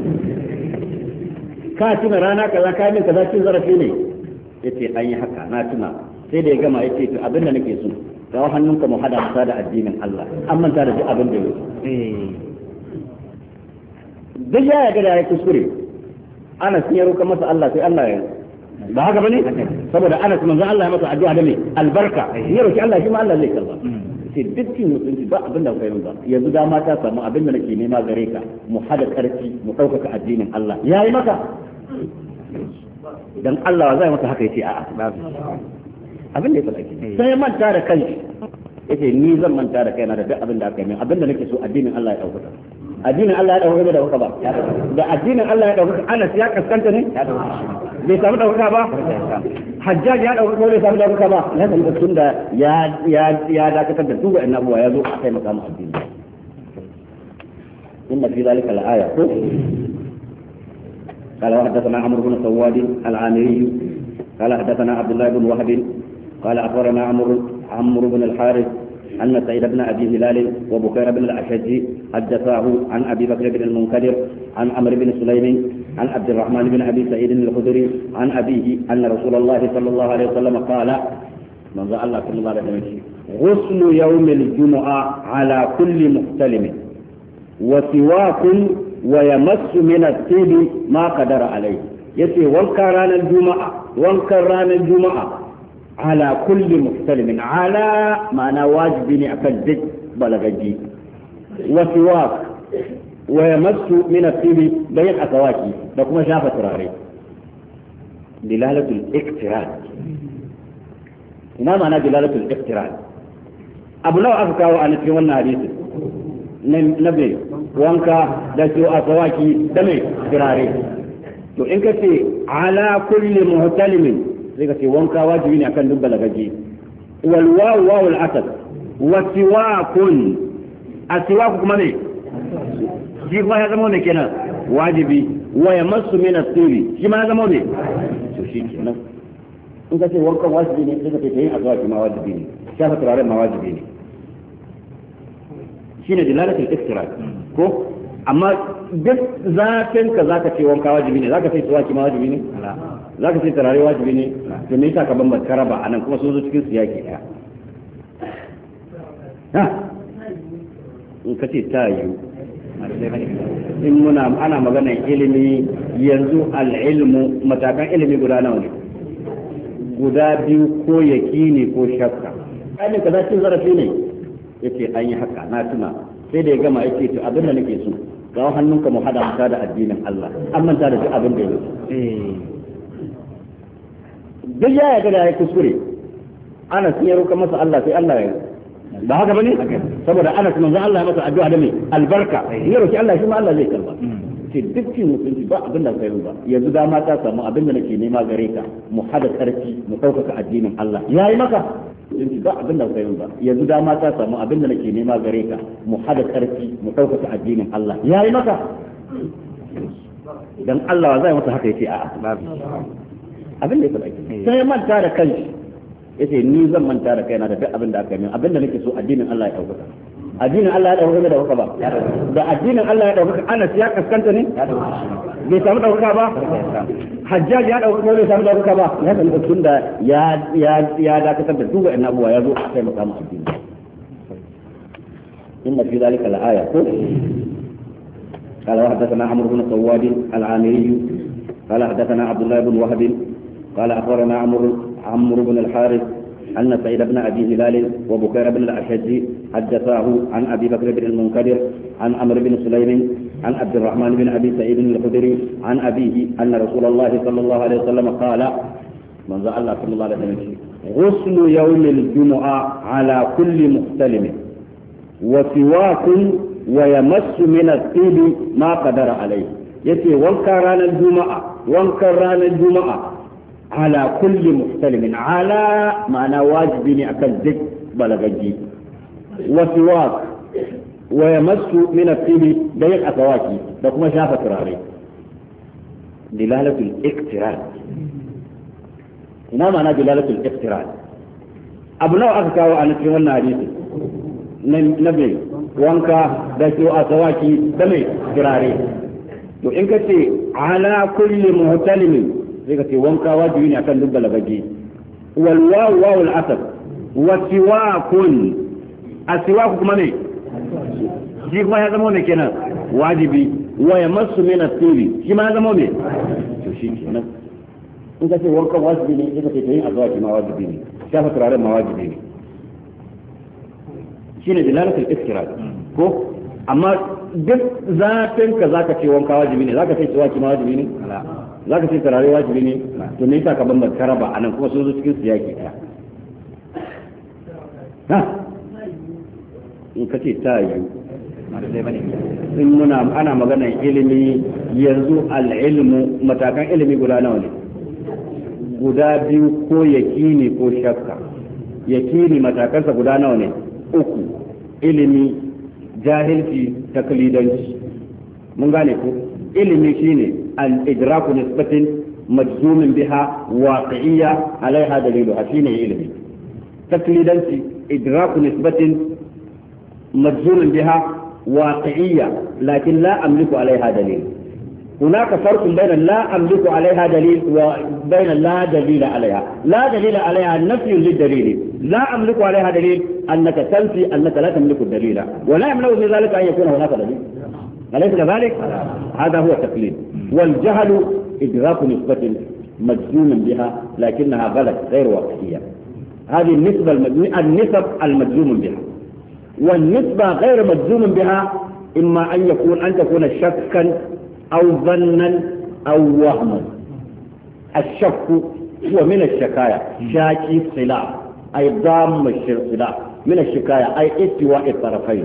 ka tuna rana kaza kai min kaza cin zarafi ne yace an yi haka na tuna sai da ya gama ya ce to abin da nake so kawo hannunka mu hada masa da addinin Allah an manta da duk abin da yake duk ya yaga da ya kuskure ana sun yaro kan masa Allah sai Allah ya ba haka bane saboda ana kuma zan Allah ya masa addu'a da me albarka ya roki Allah shi ma Allah zai karba sai dukkan mutunci ba abin da kai ba yanzu da ma ta samu abin da nake nema gare ka mu hada karfi mu ɗaukaka addinin Allah yayi maka dan Allah zai masa haka yace a'a abin da ya faɗa sai ya manta da kai yace ni zan manta da kaina da duk abin da aka yi min abin da nake so addinin Allah ya ɗaukaka addinin Allah ya dauka da dauka ba da addinin Allah ya dauka Anas ya kaskanta ne bai samu dauka ba Hajjaj ya dauka ko bai samu dauka ba ya san tunda ya ya ya dakatar da duk wannan abuwa ya zo a kai makamu addini inna fi zalika al-aya قال حدثنا عمرو بن سواد العامري قال حدثنا عبد الله بن وهب قال اخبرنا عمرو عمرو بن الحارث أن سعيد بن أبي هلال وبكير بن الأشج حدثاه عن أبي بكر بن المنكدر عن عمرو بن سليم عن عبد الرحمن بن أبي سعيد الخدري عن أبيه أن رسول الله صلى الله عليه وسلم قال من ذا الله صلى الله عليه وسلم غسل يوم الجمعة على كل محتلم وسواك ويمس من الطيب ما قدر عليه يسي وانكران الجمعة وانكران الجمعة على كل محتلم على معنى واجبني أكدك بلغجي وسواك ويمس من الطيب بين أكواكي لكم شافة راري دلالة الاقتران ما معنى دلالة الاقتران أبو لو أفكاو أن تكون حديث نبي وانكا دسو أكواكي دمي فراري تو إنك على كل محتلم zai ce wanka wajibi ne akan duk balagaji wal wawu wawul asad wa siwakun asiwaku kuma ne shi kuma ya zama ne kenan wajibi wa yamassu min as-siri shi ma ya zama ne to shi kenan in ka ce wankan wajibi ne sai ka ce yin azwaki ma wajibi ne shafa turaren ma wajibi ne shine dilalatul istirak ko amma duk zafin ka zaka ce wanka wajibi ne zaka ce siwaki ma wajibi ne za ka ce turare wajibi ne to me yasa ka bambanta raba anan kuma sun zo cikin siyaki daya ha in ka ce ta yi in muna ana magana ilimi yanzu al-ilmu matakan ilimi guda nawa ne guda biyu ko yakini ko shakka ai ka za cin zarafi ne yace an yi haka na tuna sai da ya gama yace to abin da nake so ga hannunka mu hada mata da addinin Allah an manta da duk abin da yake duk ya yarda da ya kuskure ana sun yaro kan masa Allah sai Allah ya ba haka bane saboda ana kuma manzo Allah ya masa addu'a da mai albarka ya roki Allah shi ma Allah zai karba ce dukkan mutunci ba abin da kai ba yanzu da ma ta samu abin da nake nema gare ka mu hada karfi mu ɗaukaka addinin Allah yayi maka mutunci ba abin da kai ba yanzu da ma ta samu abin da nake nema gare ka mu hada karfi mu ɗaukaka addinin Allah yayi maka dan Allah zai masa haka yace a'a abin da ya faɗa sai manta da kanshi yace ni zan manta da kaina da duk abin da aka yi abin da nake so addinin Allah ya dauka addinin Allah ya dauka da dauka ba da addinin Allah ya dauka Anas ya kaskanta ne bai samu dauka ba Hajjaj ya dauka ko bai samu dauka ba ya san da tunda ya ya ya dakatar da duk wannan abuwa ya zo a kai makamu addini inna fi dhalika la-aya قال وحدثنا عمرو بن سواد العامري قال حدثنا عبد الله بن وهب قال أخبرنا عمرو عمرو بن الحارث أن سعيد بن أبي هلال وبكير بن الأشج حدثاه عن أبي بكر بن المنكدر عن عمرو بن سليم عن عبد الرحمن بن أبي سعيد الخدري عن أبيه أن رسول الله صلى الله عليه وسلم قال من ذا الله صلى الله عليه وسلم غسل يوم الجمعة على كل محتلم وسواك ويمس من الطيب ما قدر عليه يتي وانكران الجمعة وانكران الجمعة على كل محتلم على معنى واجبني أكدك بلغجي وسواك ويمس من الطيب بين أكواكي لكم شافة راري دلالة الاقتران هنا معنى دلالة الاقتران أبناء أكاو أن تكون حديث نبي وانكا دكيو أكواكي دمي كراري to in ka ce ala kulli muhtalimin zai ka ce wanka wajibi ne akan duk balagaji wal wawu wawul asad wa siwakun asiwaku kuma ne shi kuma ya zama ne kenan wajibi wa yamassu min at-tibi shi ma ya zama ne to shi kenan in ka ce wanka wajibi ne zai ka ce yin azwaji ma wajibi ne shafa turaren ma wajibi ne shine dilalatul istirar ko amma duk zafin ka zaka ce wanka wajibi ne zaka ce siwaki ma wajibi ne zaka ce turare wajibi ne to me yasa ka bambanta karaba anan kuma sun zo cikin siyaki ɗaya ha in ka ce ta yi in muna ana maganar ilimi yanzu al-ilmu matakan ilimi guda nawa ne guda biyu ko yakini ko shakka yakini matakansa guda nawa ne uku ilimi jahilci taklidanci mun gane ko ilimi shine al-idraku nisbatin majzumin biha waqi'iyya alaiha daliluha shine ilimi taklidanci idraku nisbatin majzumin biha واقعية لكن لا أملك عليها دليل هناك فرق بين لا أملك عليها دليل وبين لا دليل عليها لا دليل عليها نفي للدليل لا أملك عليها دليل أنك تنفي أنك لا تملك الدليل ولا يمنع من ذلك أن يكون هناك دليل أليس كذلك؟ هذا هو التقليد والجهل إدراك نسبة مجزوم بها لكنها غلط غير واقعية هذه النسبة النسب المجزوم بها والنسبة غير مجزوم بها إما أن يكون أن تكون شكا أو ظنا أو وهما الشك هو من الشكاية شاكي الصلاح أي ضام الصلاح من الشكاية أي استواء الطرفين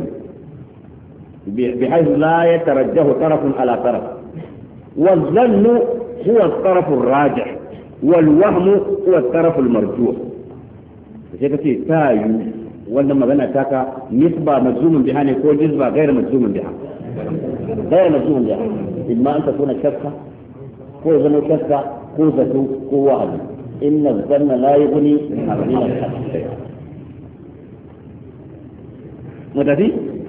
بحيث لا يترجه طرف على طرف والظن هو الطرف الراجح والوهم هو الطرف المرجوح فشكتي تايو wannan magana taka nisba majzumun biha ne ko jizba gairu majzumun biha gairu majzumun biha imma an takuna shakka ko zama shakka ko zato ko wahyi inna dhanna la yughni min al-haqq mutafi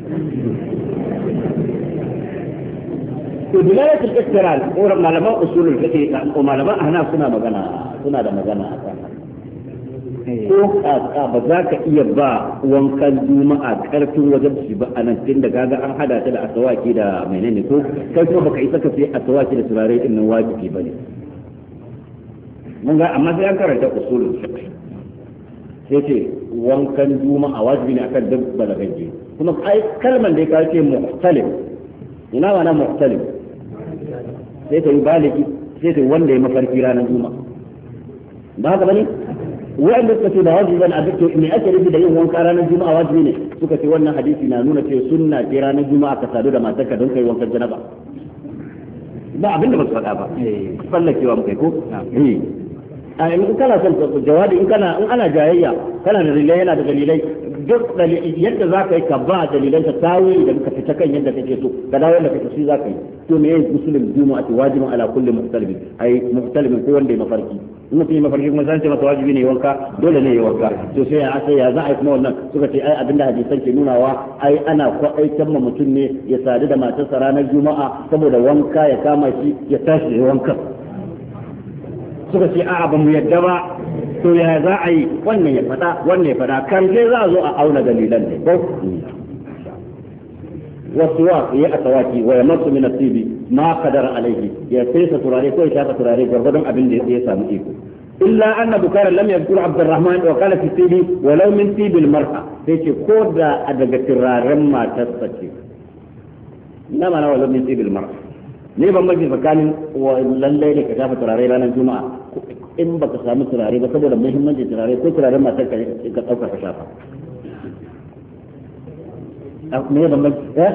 to dilayat al-iqtiran ko malaman usul al-fiqh ko malaman ahnaf suna magana suna da magana akan ko kaka ba za ka iya ba wankan juma'a karfin wajen shi ba anan tun da kaga an hada ta da asawaki da menene ko kai kuma baka isa ka sai asawaki da turare din nan wajibi bane mun ga amma sai an karanta usulul fiqh sai ce wankan juma'a wajibi ne akan duk balagaje kuma ai kalman da ya ce muhtalim ina wana muhtalim sai ta yi baliki sai ta wanda ya mafarki ranar juma'a ba haka bane wanda suka ce da wajibi bane a duk me ake nufi da yin wanka ranar juma'a wajibi ne suka ce wannan hadisi na nuna cewa sunna ce ranar juma'a ka sadu da matarka don kai wankan janaba ba abinda ba su faɗa ba fallakewa mu kai ko eh a in kana son jawabi in kana in ana jayayya kana da dalilai yana da dalilai duk yadda za ka yi ka ba dalilan ka tawi da ka fita kan yadda kake so ka dawo yadda kake so za ka yi to me yake musulmin juma'a ce wajibin ala kulli muhtalibin ai muhtalimin ko wanda ya mafarki in mutum ya mafarki kuma sai masa wajibi ne wanka dole ne ya wanka to sai ya sai ya za a yi kuma wannan suka ce ai abinda hadisan ke nunawa ai ana kwaɗaitan ma mutum ne ya sadu da matarsa ranar juma'a saboda wanka ya kama shi ya tashi ya wanka suka ce a'a ba mu yadda ba to ya za a yi wannan ya fada wannan ya fada kan sai za a zo a auna dalilan ne ko wasu wa ya asawaki wa ya masu min asibi ma qadara alaihi ya fesa turare ko ya shafa turare gwargwadon abin da ya samu iko illa anna bukara lam yadhkur abdurrahman wa qala fi tibi walau min tibi almar'a sai ce ko da daga turaren matarsa ce na mana walau min tibi almar'a ne ban mafi tsakanin lallai da ka shafa turare ranar juma'a in baka samu turare ba saboda muhimmancin turare ko turaren matar ka ka dauka ka shafa me ban mafi eh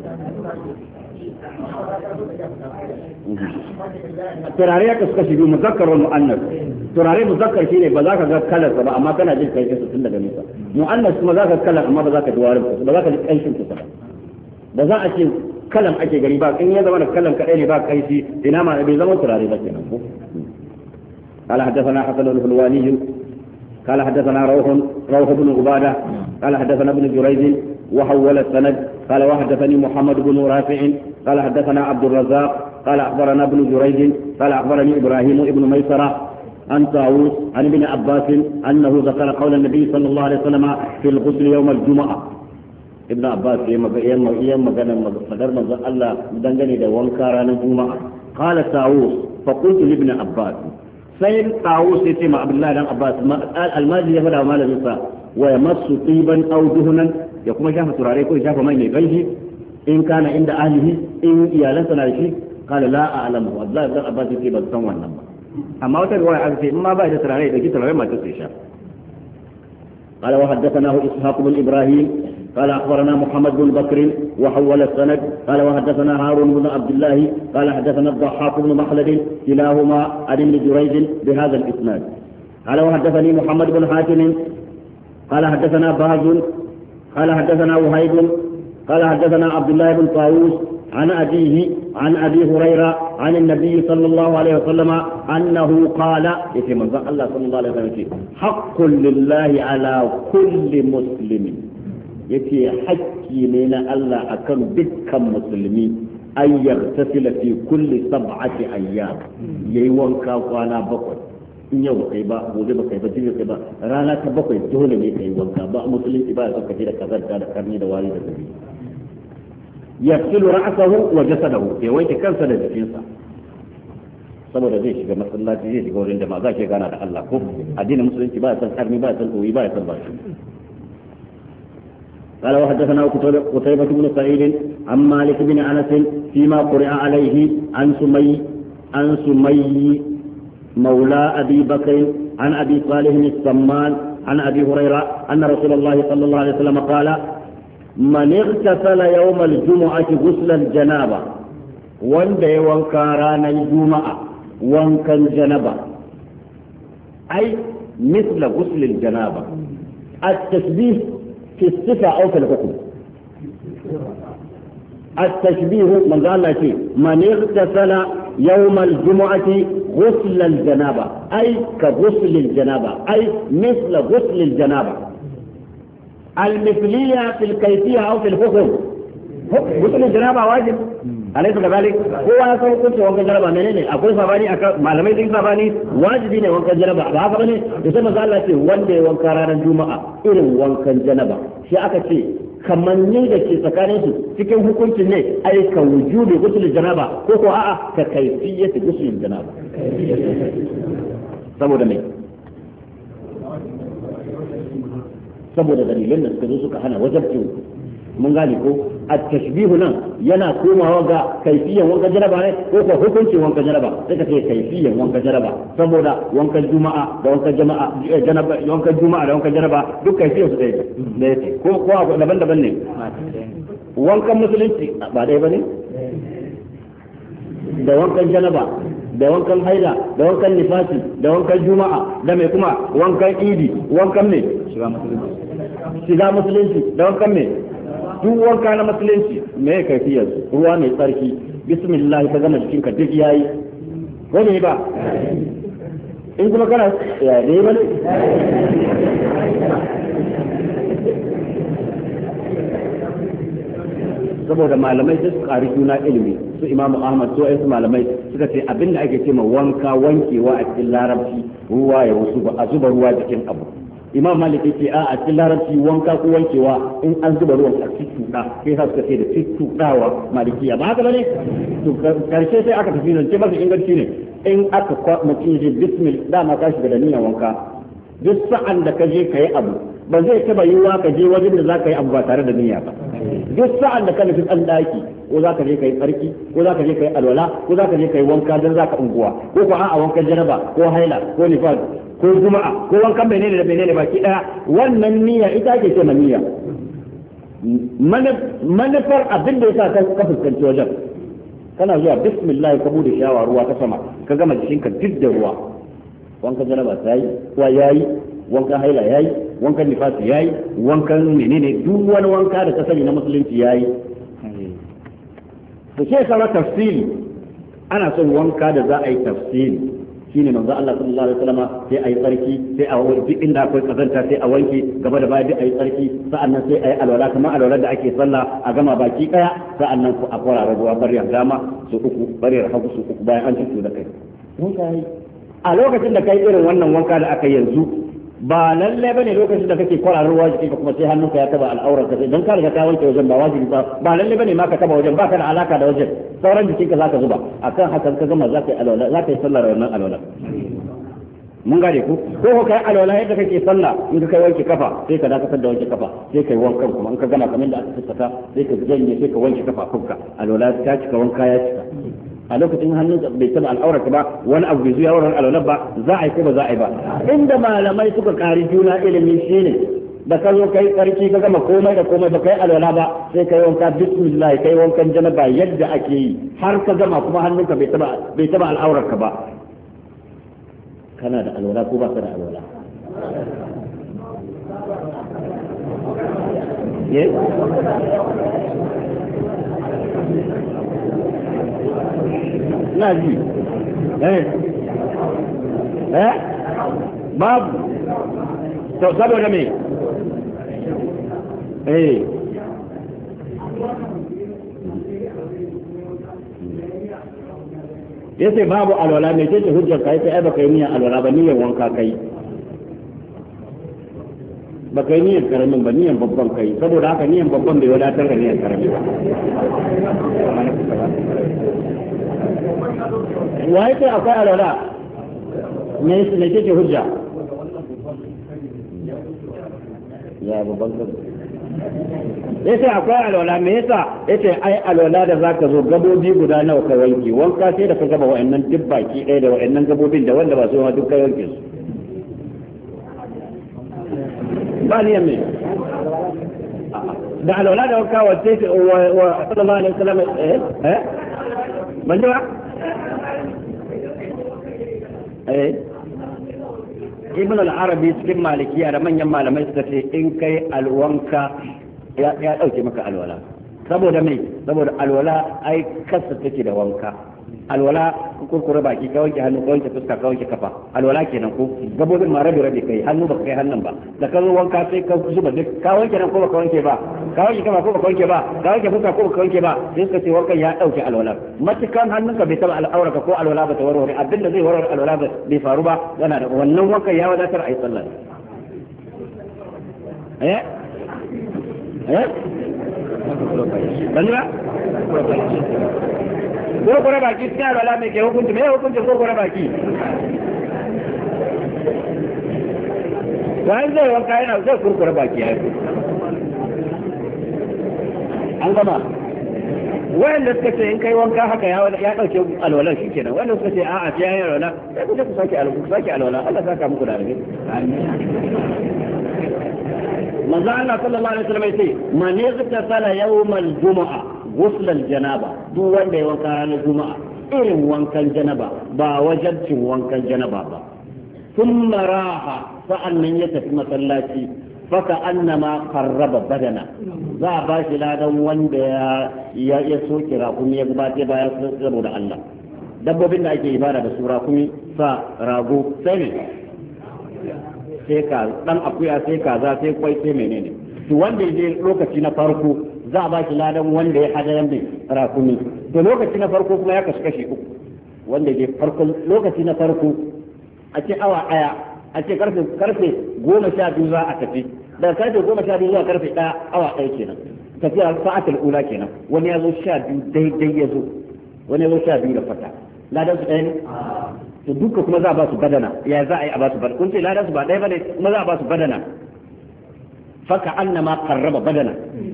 turare ya kasu kashi biyu muzakkar wal mu'annas turare muzakkar shine ba za ka ga kalar ba amma kana jin kai su tun daga nesa mu'annas kuma za ka kalar amma ba za ka ji warin ba za ka ji kanshin su ba ba za a ce kalan ake gari ba in ya zama da kalan kadai ne ba kaifi ina ma bai zama turare ba kenan ko قال حدثنا حسن الحلواني قال حدثنا روح روح بن عبادة قال حدثنا ابن جريج وحول السند قال وحدثني محمد بن رافع قال حدثنا عبد الرزاق قال أخبرنا ابن جريج قال أخبرني إبراهيم ابن ميسرة عن طاووس عن ابن عباس أنه ذكر قول النبي صلى الله عليه وسلم في الغسل يوم الجمعة ابن عباس يوم يوم يوم كان مقدر من الله دنجني ده وانكار الجمعة قال طاووس فقلت لابن عباس sai tawo sai ce ma Abdullahi dan Abbas almaji ya fada malamin sa wa yamassu tiban aw duhnan ya kuma shafa turare ko shafa mai mai ganshi in kana inda ahlihi in iyalansa na shi kala la a'lamu Abdullahi dan Abbas sai ban san wannan ba amma wata riwaya aka ce in ma ba da turare da ki turare ma ta sai sha قال وحدثناه إسحاق بن إبراهيم قال أخبرنا محمد بن بكر وحول السند قال وحدثنا هارون بن عبد الله قال حدثنا الضحاك بن مخلد كلاهما عن ابن جريج بهذا الإسناد قال وحدثني محمد بن حاتم قال حدثنا باز قال حدثنا وهيب قال حدثنا عبد الله بن طاووس عن أبيه عن أبي هريرة عن النبي صلى الله عليه وسلم أنه قال يتم الله صلى الله عليه وسلم حق لله على كل مسلم يتي حكي من الله أكن بكم مسلمين أن يغتسل في كل سبعة أيام يوم كوانا بقر in yau baka yi ba gobe baka yi ba jibi baka yi ba rana ta bakwai dole ne ka yi wanka ba musulunci ba ya son kaje da kazanta da karni da wari da zabi yafsilu ra'sahu wa jasadahu ya wanke kansa da jikinsa saboda zai shiga masallaci zai shiga wurin jama'a za ke gana da Allah ko addinin musulunci ba ya son karni ba ya son koyi ba ya son bashi قال وحدثنا قتيبة بن سعيد عن مالك بن أنس فيما قرئ عليه عن سمي عن سمي مولى أبي بكر عن أبي صالح السمان عن أبي هريرة أن رسول الله صلى الله عليه وسلم قال من اغتسل يوم الجمعة غسل الجنابة وندي وانكاران الجمعة وانكا الجنابة أي مثل غسل الجنابة التشبيه في الصفة أو في الحكم التشبيه من قال لك من اغتسل يوم الجمعة غسل الجنابة أي كغسل الجنابة أي مثل غسل الجنابة المثلية في الكيفية أو في الحكم غسل الجنابة واجب أليس كذلك؟ هو أصلا كنت وانك جنابة منين أقول صاباني ما لم يدين صاباني واجبين وانك جنابة هذا بني يسمى قال لك وانده وانك رانا الجمعة إذن وانك جنابة شيء أكتشي kamanni da ke tsakanin su cikin hukuncin ne ai ka wujubi gusul janaba ko ko a'a ka kaifiyyati gusul janaba saboda me saboda dalilan da suka zo suka hana wajibci mun gane ko at-tashbihu nan yana komawa ga kaifiyan wankan janaba ne ko ko hukuncin wankan janaba sai ka ce kaifiyan wankan janaba saboda wankan juma'a da wankan jama'a janaba wankan juma'a da wankan janaba duk kaifiyan su ɗaya ne ko ko daban-daban ne wankan musulunci ba dai bane da wankan janaba da wankan haila da wankan nifasi da wankan juma'a da mai kuma wankan idi wankan ne shiga musulunci shiga musulunci da wankan ne duk wanka na musulunci me ya kaifiyar ruwa mai tsarki bismillah ka gama jikinka duk yayi ko ne ba in kuma kana ya dai ba saboda malamai su ƙari juna ilimi su imamu ahmad su ayyusu malamai suka ce abinda ake ce ma wanka wankewa a cikin larabci ruwa ya wasu ba a zuba ruwa jikin abu imam malik yake a a cikin larabci wanka ko wankewa in an zuba ruwan a cikin tuda sai sa suka ce da cikin tudawa malikiya ba haka bane to karshe sai aka tafi nan ce masa inganci ne in aka mutum ya bismillah dama ka shiga da niyyar wanka duk sa'an da ka je ka yi abu ba zai taba yiwuwa ka je wajen da za ka yi abu ba tare da niyya ba duk sa'an da ka nufi ɗan ɗaki ko za ka je ka yi tsarki ko za ka je ka yi alwala ko za ka je ka yi wanka don za ka unguwa ko ko a'a wankan janaba ko haila ko nifas ko juma'a ko wankan menene da menene baki daya wannan niyya ita ake ce niyya manufar abin da yasa ka fuskanci wajen kana zuwa bismillah ka bude shawa ruwa ta sama ka gama jikinka duk da ruwa wankan janaba sai kuwa yayi wankan haila yayi wankan nifasi yayi wankan menene duk wani wanka da ka sani na musulunci yayi to sai sauran tafsiri ana son wanka da za a yi tafsiri shine manzo Allah sallallahu alaihi wasallam sai ayi tsarki sai a duk inda akwai kazanta sai a wanke gaba da baya duk ayi tsarki sa'annan sai ayi alwala kamar alwala da ake sallah a gama baki daya sa'annan ku a fara ruwa bari dama su uku bari hagu su uku bayan an ci da kai mun kai a lokacin da kai irin wannan wanka da aka yanzu ba lalle bane lokacin da kake kwararar ruwa jikin ka kuma sai hannunka ya taba al'aurar ka sai dan ka riga ka wanke wajen ba wajibi ba ba lalle bane ma ka taba wajen ba ka da alaka da wajen sauran jikinka zaka zuba akan hakan ka gama zaka yi alwala zaka yi sallar wannan alwala mun gane ku ko ko kai alwala yadda kake sallah in ka kai wanke kafa sai ka dakatar da wanke kafa sai kai wankan kuma in ka gama kamar da aka tsaka sai ka janye sai ka wanke kafa kunka alwala ta cika wanka ya cika a lokacin hannun bai taba al'aurarka ba wani abu bai zuya wurin alwala ba za a yi ko ba za a yi ba inda malamai suka kari juna ilimi shine da ka zo kai tsarki ka gama komai da komai ba kai alwala ba sai kai wanka bismillah kai wankan janaba yadda ake yi har ka gama kuma hannunka bai taba bai taba al'aurarka ba kana da alwala ko ba ka da alwala ye na ji eh eh babu to saboda me eh yace babu alwala me ce hujjar kai sai baka yi niyyar alwala ba niyyar wanka kai baka yi niyyar karamin ba niyyar babban kai saboda haka niyyar babban bai wadatar da niyyar karamin ba wai sai akwai alwala me ne ce hujja ya babban kai yace akwai alwala me yasa yace ai alwala da zaka zo gabobi guda nawa ka wanki wanka sai da ka gaba wa'annan duk baki ɗaya da wa'annan gabobin da wanda ba su ma duk kai wanke su ba ni yamme da alwala da wanka wace ce wa sallallahu alaihi wasallam eh eh ban ji ba eh ibn al-arabi cikin malikiya da manyan malamai suka ce in kai alwanka ya dauke maka alwala saboda mai saboda alwala ai kasa take da wanka alwala kurkure baki ka wanke hannu ka wanke fuska ka wanke kafa alwala kenan ko gabobin ma rabi rabi kai hannu baka kai hannun ba da ka zo wanka sai ka zuba duk ka wanke nan ko baka wanke ba ka wanke kafa ko baka wanke ba ka wanke fuska ko baka wanke ba sai suka ce wankan ya dauke alwala matukan hannunka bai taba al'auraka ko alwala ba ta warware abinda zai warware alwala bai faru ba yana da wannan wankan ya wadatar a yi sallah eh eh ba kurkure baki cikin alwala mai ke hukunci mai hukunci kurkure baki wani zai wanka yana zai kurkure baki ya yi an gama wanda suka ce in kai wanka haka ya dauke alwalan shi kenan wanda suka ce a'a sai yayin alwala sai ku ku sake alwala ku sake alwala Allah saka muku da alheri manzo Allah sallallahu alaihi wasallam yace man yaghtasala yawmal jumu'a ghusl al-janaba duk wanda ya wanka ranar juma'a irin wankan janaba ba wajibcin wankan janaba ba thumma raha sa'annan ya tafi masallaci faka annama qarraba badana za a bashi ladan wanda ya ya soke rakumi ya gabata bayan saboda Allah dabbobin da ake ibada da su rakumi sa rago sai ne sai ka dan akuya sai kaza sai kwai sai menene to wanda ya lokaci na farko za a baki ladan wanda ya hada yanda rakumi to lokaci na farko kuma ya kasu kashi uku wanda ya farko lokaci na farko a ce awa daya a ce karfe karfe goma sha biyu za a tafi daga karfe goma sha biyu zuwa karfe daya awa daya kenan tafiya sa'atul ula kenan wani ya zo sha biyu daidai ya zo wani ya zo sha biyu da fata ladan su ɗaya ne to duka kuma za a ba su badana ya za a yi a ba su badana kun ce ladan su ba ɗaya bane kuma za a ba su badana faka annama qarraba badana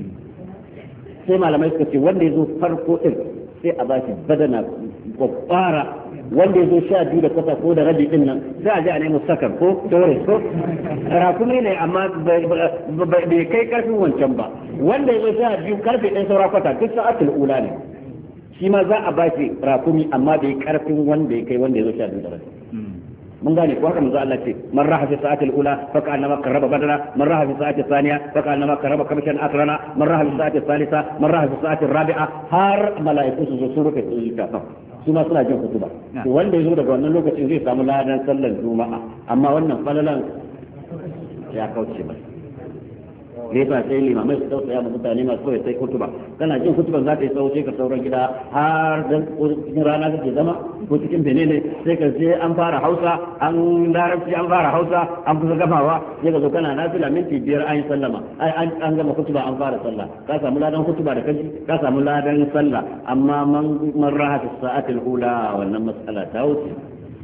sai malamai suka ce wanda ya zo farko din sai a ba shi badana kwakwara wanda ya zo sha biyu da kwata ko da rabi din nan za a je a nemo sakar ko dore ko rakumi ne amma bai kai karfin wancan ba wanda ya zo sha biyu karfe ɗaya saura kwata duk sa'atul ula ne shi ma za a ba shi rakumi amma bai karfin wanda ya kai wanda ya zo sha biyu da rabi mun gane ko haka manzo Allah ce man raha fi sa'atil ula fa kana ma qarraba badana man raha fi sa'atil thaniya fa kana ma qarraba kabshan akrana man raha fi sa'atil thalitha man raha fi sa'atil rabi'a har malaiku su zo su rufe su ta su ma suna jin kutuba to wanda yazo daga wannan lokacin zai samu ladan sallar juma'a amma wannan falalan ya kauce ba ne ba sai limamai su tausaya ma mutane masu kawai sai kutuba kana jin kutuban za ta yi tsawo sai ka sauran gida har dan cikin rana kake zama ko cikin benene sai ka je an fara hausa an larabci an fara hausa an kusa gamawa sai ka zo kana nafila minti biyar an yi sallama ai an gama kutuba an fara sallah ka samu ladan kutuba da kaji ka samu ladan sallah amma man man raha fi sa'atil ula wannan mas'ala ta wuce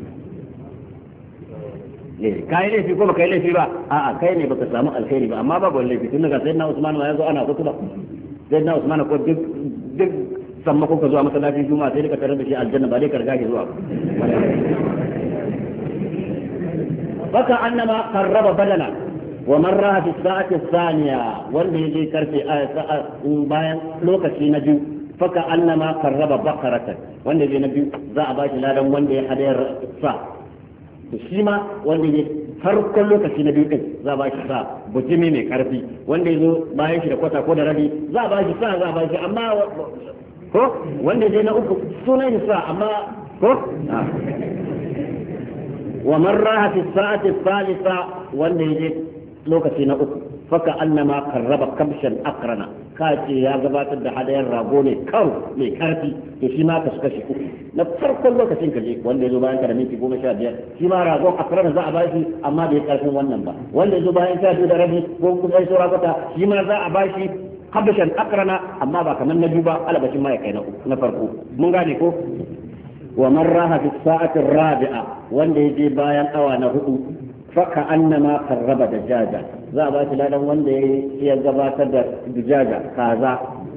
kai laifi ko baka yi laifi ba a'a kai ne baka samu alheri ba amma babu laifi tun daga sayyidina Usman ma yazo ana kutuba sayyidina Usman ko duk duk samma ko ka zuwa masallacin juma'a sai ka tarar da shi aljanna ba dai ka riga ki zuwa baka annama qarraba badana ومن راها في الساعة الثانية واللي يجي كرفي باين لوكسي نجو فكأنما قرب بقرة واللي يجي نبي ذا باش لا دم واللي حدير صا شيما واللي farkon lokaci na biyu din za ba shi sa bujimi mai karfi wanda yazo bayan shi da kwata ko da rabi za ba shi sa za ba shi amma ko wanda je na uku sunan sa amma ko wa marraha fi sa'ati thalitha wanda yaje lokaci na uku faka annama qarraba kabshan aqrana kace ya gabatar da hadayar rago ne karo mai karfi to shi ma ka kashi uku na farkon lokacin ka je wanda yazo bayan ka da minti goma sha biyar shi ma ragon aqrana za a bashi amma bai karfin wannan ba wanda yazo bayan sha biyu da rabi ko kuma sai saura kwata shi ma za a bashi kabshan aqrana amma ba kamar na biyu ba alabashin ma ya kai na uku na farko mun gane ko wa marraha fi sa'ati rabi'a wanda yaje bayan awa na hudu faka annama qarraba dajaja za a ba shi ladan wanda ya gabatar da dajaja kaza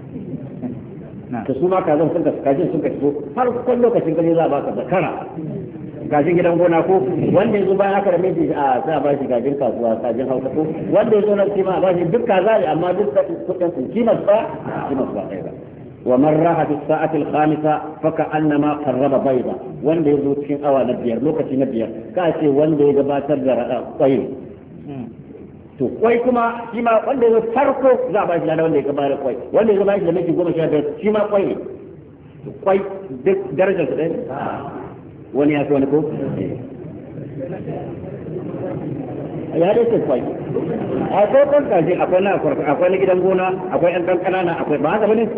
ta su ma kazan sun ka kajin sun ka fito har kun lokacin kaje za a baka zakara gajin gidan gona ko wanda yazo bayan haka da miji a za a ba shi gajin kasuwa gajin hausa ko wanda yazo nan kima a ba shi duk kaza ne amma duk kudin su kima ba kima ba kai ba ومن راح في الساعة الخامسة فكأنما قرب بيضة وان يزود في أوى نبير لوكة نبير كأسي وان يجبا تبدأ طيب to kwai kuma shi ma wanda ya farko za a ba shi lada wanda ya gaba da kwai wanda ya ba shi da miki goma sha biyar shi ma kwai ne kwai duk darajar su ɗaya wani ya fi wani ko ya dai sai kwai akwai kan kaji akwai na akwai na gidan gona akwai yan kanana akwai ba haka bane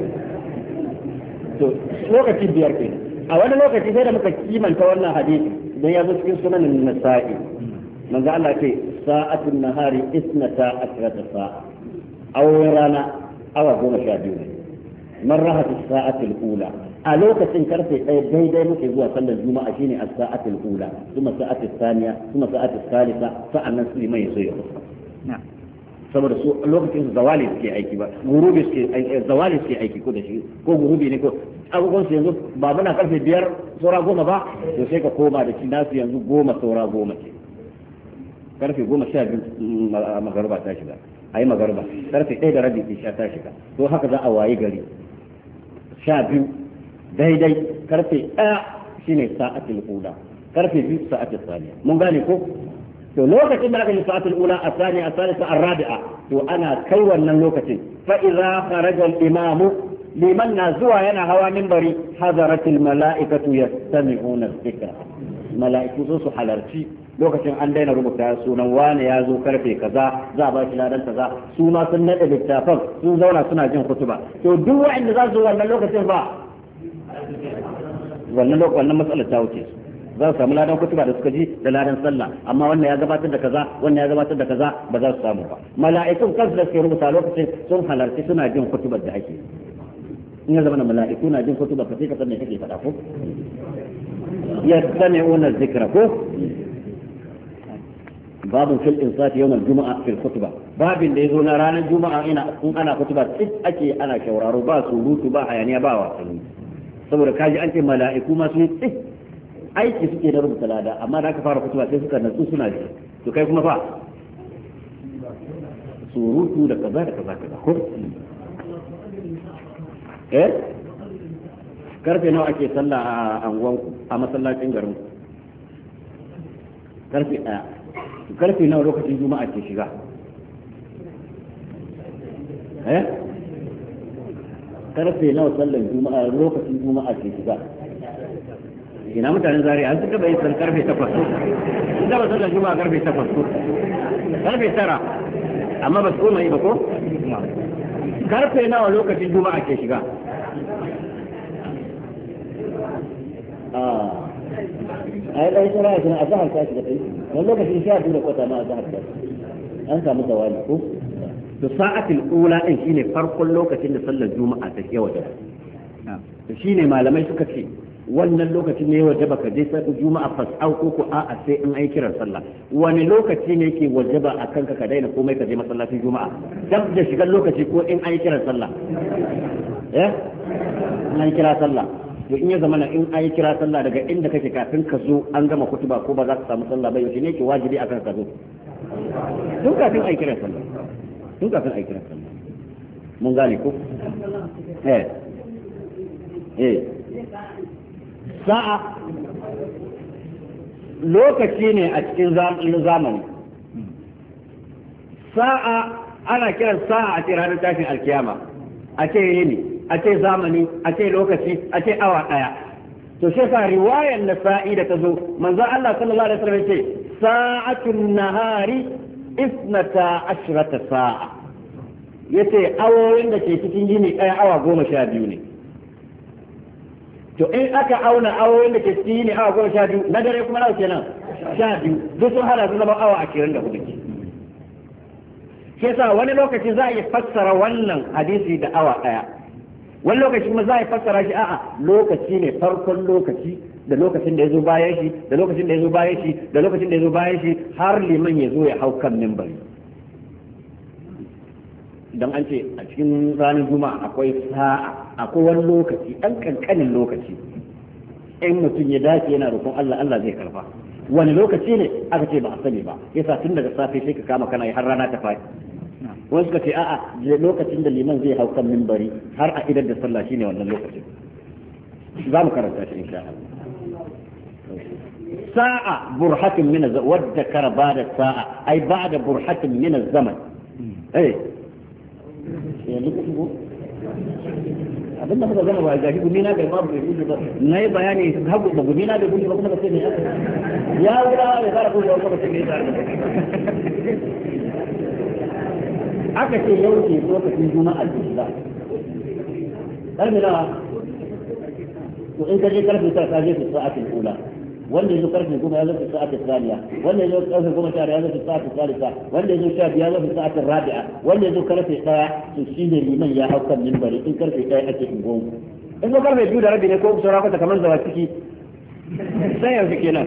to lokaci biyar ke a wani lokaci sai da muka kimanta wannan hadisi don ya zo cikin sunanin nasa'i manzo Allah ce sa'atun nahari isnata asrata sa'a aw rana awa goma sha biyu man rahat as-sa'atul ula a lokacin karfe ɗaya daidai muke zuwa sallar juma'a shine as-sa'atul ula kuma sa'atul thaniya kuma sa'atul thalitha sa'annan su mai sai saboda su lokacin zawali suke aiki ba gurubi suke zawali suke aiki ko da shi ko gurubi ne ko abubuwan su yanzu ba muna karfe biyar saura goma ba to sai ka koma da shi nasu yanzu goma saura goma ce karfe goma sha biyu magarba ta shiga a yi magarba karfe ɗaya da rabi ke sha ta shiga to haka za a wayi gari sha biyu daidai karfe ɗaya shine sa'atul ula karfe biyu sa'atul thaniya mun gane ko to lokacin da aka yi sa'atul ula a thaniya a thalitha ar-rabi'a to ana kai wannan lokacin fa idza kharaja al-imam liman na zuwa yana hawa minbari hadaratul mala'ikatu yastami'una dhikra mala'iku su halarci lokacin an daina rubuta sunan wani ya zo karfe kaza za a ba shi ladan kaza su ma sun nade littafan sun zauna suna jin kutuba to duk wanda za su wannan lokacin ba wannan lokacin wannan matsalar ta wuce za su samu ladan kutuba da suka ji da ladan sallah amma wannan ya gabatar da kaza wannan ya gabatar da kaza ba za su samu ba mala'ikun kansu da suke rubuta lokacin sun halarci suna jin kutubar da ake in ya zama na mala'iku na jin kutuba ka sai ka san me kake faɗa ko yastami'una dhikra ko باب في الإنصات يوم الجمعة في الخطبة باب اللي يقول رانا الجمعة هنا أنا خطبة إيه أكي أنا شورار با سولوت با يعني با واسلين صبر كاجي أنت ملائكة ما سنين إيه أي شيء سكي نرد ثلاثة أما ذاك فار خطبة كيف كان نسوس ناجي تو كيف ما فا سولوت ولا كذا كذا كذا خب إيه karfe nawa ake sallah a anguwanku a masallacin garin karfe ɗaya karfe nawa lokacin juma'a ke shiga eh karfe nawa sallar juma'a lokacin juma'a ke shiga ina mutanen zariya an suka bayyana karfe takwas sun gaba sallar juma'a karfe takwas karfe tara amma ba su koma yi ba ko karfe nawa lokacin juma'a ke shiga ai dai tsara shi a zahar ta shiga kai wani lokacin sha biyu da kwata ma a zahar ta an samu zawali ko to sa'atul ula din shine farkon lokacin da sallar juma'a ta ke waje to shine malamai suka ce wannan lokacin ne waje baka je sallar juma'a fasau ko ko a'a sai in ai kiran sallah wani lokaci ne yake wajaba akan ka ka daina komai ka je masallacin juma'a dab da shigar lokaci ko in ai kiran sallah eh in ai kira sallah to in ya zama na in ayi kira sallah daga inda kake kafin ka zo an gama kutuba ko ba za ka samu sallah ba yaushe ne ke wajibi akan ka zo tun kafin ai kiran sallah tun kafin ai kiran sallah mun gane ko eh eh sa'a lokaci ne a cikin zamani sa'a ana kiran sa'a a ce ranar tashin alkiyama a ce yini a ce zamani a ce lokaci a ce awa daya to shi sa riwayar nasa'i da ta zo manzon Allah sallallahu alaihi wasallam ce sa'atun nahari isnata ashrata sa'a yace awoyin da ke cikin yini ɗaya awa goma sha biyu ne to in aka auna awoyin da ke cikin yini awa goma sha biyu na dare kuma nawa kenan sha biyu duk sun hada su zama awa ashirin da hudu shi yasa wani lokaci za a yi fassara wannan hadisi da awa ɗaya wani lokaci kuma za a yi fassara shi a'a lokaci ne farkon lokaci da lokacin da ya zo bayan shi da lokacin da ya zo bayan shi da lokacin da ya zo bayan shi har liman ya zo ya hau kan mimbari dan an ce a cikin ranar juma'a akwai sa'a akwai wani lokaci ɗan kankanin lokaci in mutum ya dace yana roƙon Allah Allah zai karba wani lokaci ne aka ce ba a sani ba yasa tun daga safe sai ka kama kana yi har rana ta faɗi wani suka ce a'a lokacin da liman zai hau kan mimbari har a idar da sallah shine wannan lokacin za mu karanta shi insha Allah sa'a burhatun min az wadda kara bada sa'a ai ba'da burhatun min az-zaman eh abin da muka zama ba gashi gumi na ga babu gudu ba na yi bayani hagu ba gumi na ga gudu ba kuma ka ce ne ya wura ya fara gudu ba kuma ka ce ne aka ce yau ke lokacin juma'a da karfe nawa to in ka je karfe tara ka je su sa'atin ula wanda yazo karfe goma ya zo su sa'atin thaniya wanda yazo karfe goma sha ya zo su sa'atin thalitha wanda yazo sha biya ya zo su sa'atin rabi'a wanda yazo karfe daya to shine liman ya hau kan minbari in karfe daya ake ingon in ko karfe biyu da rabi ne ko saura ka kamar zawa ciki sai yanzu kenan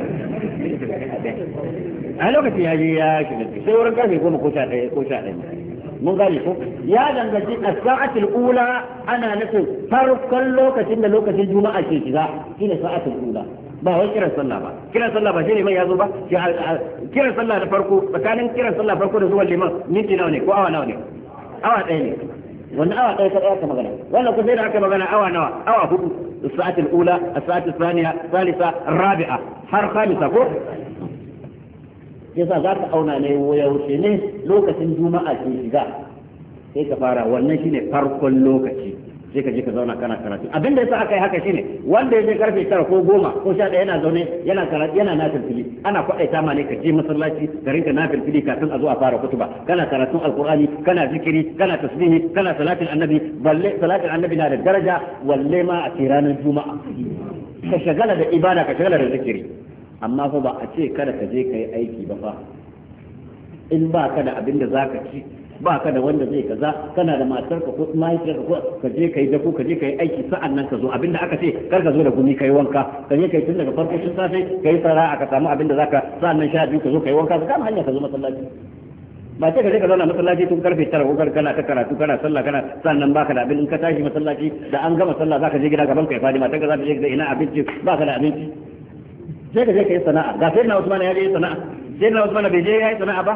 a lokacin ya je ya shiga sai wurin karfe goma ko sha daya ko sha daya mun gane ko ya danganci as-sa'atul ula ana nufin farkon lokacin da lokacin juma'a ke shiga shine sa'atul ula ba wai kiran sallah ba kiran sallah ba shine mai yazo ba kiran sallah da farko tsakanin kiran sallah farko da zuwan liman minti nawa ne ko awa nawa ne awa ɗaya ne wannan awa ɗaya ka aka magana wannan ko sai da aka magana awa nawa awa hudu as-sa'atul ula as-sa'atul thaniya thalitha rabi'a har khamisa ko yasa za ka auna ne yaushe ne lokacin juma'a ke shiga sai ka fara wannan shine farkon lokaci sai ka je ka zauna kana karatu abin da yasa aka yi haka shine wanda ya je karfe tara ko goma ko sha ɗaya yana zaune yana karatu yana nafil fili ana kwaɗaita ma ne ka je masallaci ka rinka nafil fili kafin a zo a fara kutuba kana karatun alqur'ani kana zikiri kana tasbihi kana salatin annabi balle salatin annabi na da daraja walle ma a ranar juma'a ka shagala da ibada ka shagala da zikiri amma fa ba a ce kada ka je ka yi aiki ba fa in ba ka da abin da za ka ci ba ka da wanda zai kaza kana da matarka ko mahaifiyarka ko ka je ka yi dako ka je ka yi aiki sa'an nan ka zo abin da aka ce kar ka zo da gumi ka yi wanka ka je ka yi tun daga farko tun safe ka yi sana'a ka samu abin da za ka sa'an nan sha biyu ka zo ka yi wanka ka kama hanya ka zo masallaci ba ce ka je ka zauna masallaci tun karfe tara ko kana ta karatu kana sallah kana sannan baka da abin in ka tashi masallaci da an gama sallah zaka je gida gaban ka ya fadi matarka za ta je ga ina abinci baka da abinci sai ka je ka yi sana'a ga sai na Usman ya je sana'a sai na Usman bai je ya yi sana'a ba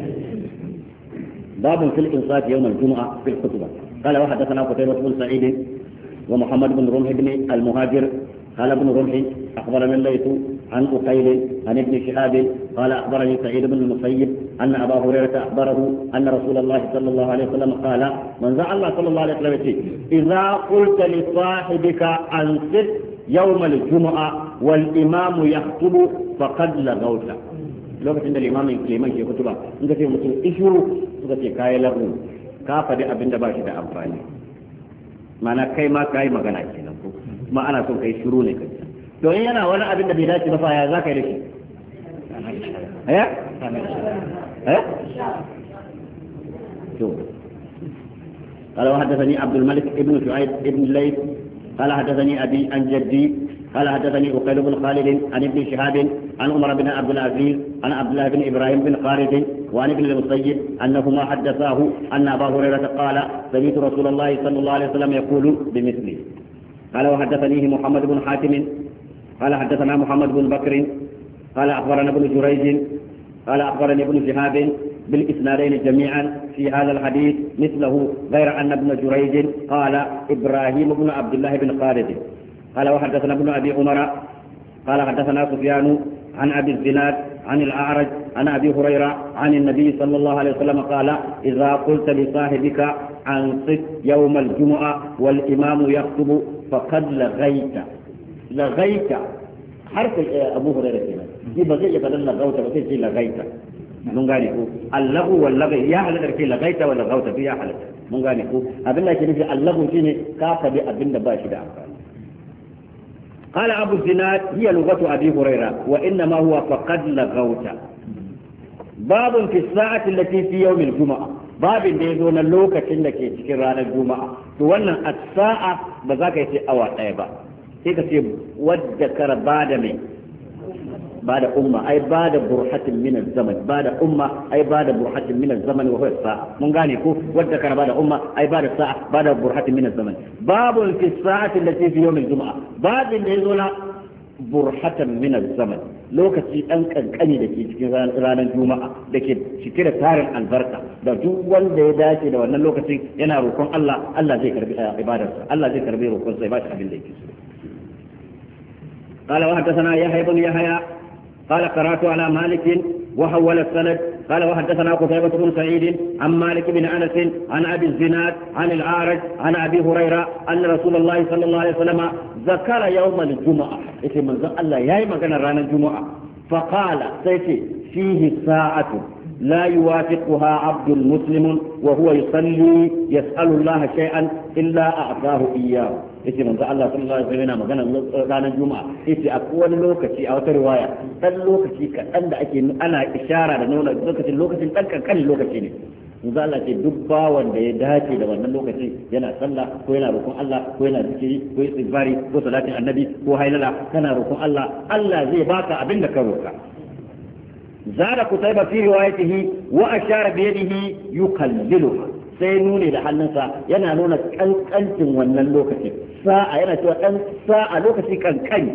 babun fil insati yawm al-jum'a fil khutbah qala wa hadathana qutaybah bin sa'id wa muhammad bin rumh ibn al-muhajir قال ابن رمح اخبرنا الليث عن أقيل عن ابن شهاب قال اخبرني سعيد بن المسيب ان ابا هريره اخبره ان رسول الله صلى الله عليه وسلم قال من زعل الله صلى الله عليه وسلم اذا قلت لصاحبك انصت يوم الجمعه والامام يخطب فقد لغوت lokacin da limamin liman ke kutuba in ka ce mutum ishuru suka ce kayi lahu ka faɗi abin da ba shi da amfani mana kai ma kayi magana kenan ko ma ana son kai shiru ne kai to in yana wani abin da bai dace ba fa ya za ka yi da shi eh eh to قال وحدثني عبد الملك ابن شعيب ابن الليث قال حدثني ابي عن جدي قال حدثني أقيل بن خالد عن ابن شهاب عن عمر بن عبد العزيز عن عبد الله بن ابراهيم بن خالد وعن ابن المسيب انهما حدثاه ان ابا هريره قال سمعت رسول الله صلى الله عليه وسلم يقول بمثله. قال وحدثنيه محمد بن حاتم قال حدثنا محمد بن بكر قال اخبرنا ابن جريج قال أخبرني ابن شهاب بالإسنادين جميعا في هذا الحديث مثله غير أن ابن جريج قال إبراهيم بن عبد الله بن خالد قال وحدثنا ابن أبي عمر قال حدثنا سفيان عن أبي الزناد عن الأعرج عن أبي هريرة عن النبي صلى الله عليه وسلم قال إذا قلت لصاحبك أنصت يوم الجمعة والإمام يخطب فقد لغيت لغيت حرف أبو هريرة يبقى زي بدل لغوت بس زي لغيت mun gane ko allahu wal laghi ya halatta ke lagaita wal lagauta fi ya halatta mun gane ko abin da ke nufi allahu shine ka faɗi abin da ba shi da amfani قال أبو الزناد هي لغة أبي هريرة وإنما هو فقد لغوت باب في الساعة التي في يوم الجمعة باب دون اللوكة لك تكران الجمعة تولى الساعة بذاك يتي أوى أيبا هيك ودكر بعد من بعد أمة أي بعد برحة من الزمن بعد أمة أي بعد برحة من الزمن وهو الساعة من غانيكو وذكر بعد أمة أي بعد الساعة بعد برحة من الزمن باب في الساعة التي في يوم الجمعة بعد الليل برحة من الزمن lokaci ɗan ƙanƙani da ke cikin ranar juma'a da ke cike da tarin albarka da duk wanda ya dace da wannan lokacin yana roƙon Allah Allah zai karbi ibadarsa Allah zai karbi roƙonsa ya ba shi abin da yake so قال وحدثنا يحيى بن يحيى قال قرأت على مالك وحول السند قال وحدثنا قتيبة بن سعيد عن مالك بن أنس عن أبي الزناد عن الأعرج عن أبي هريرة أن رسول الله صلى الله عليه وسلم ذكر يوم الجمعة إذا من ذكر الله يا ما كان رانا الجمعة فقال سيتي فيه ساعة لا يوافقها عبد مسلم وهو يصلي يسأل الله شيئا إلا أعطاه إياه yace manzo Allah sallallahu alaihi wasallam yana magana ranar juma'a yace a kowane lokaci a wata riwaya dan lokaci kadan da ake ana ishara da nuna lokacin lokacin dan kankan lokaci ne manzo Allah ce duk bawan da ya dace da wannan lokaci yana sallah ko yana roƙon Allah ko yana zikiri ko istighfari ko salatin annabi ko hailala kana roƙon Allah Allah zai baka abin da ka roƙa zara kutaiba fi riwayatihi wa ashara bi yadihi yukallilu sai nune da hannunsa yana nuna kankancin wannan lokaci sa'a yana cewa dan sa'a lokaci kankani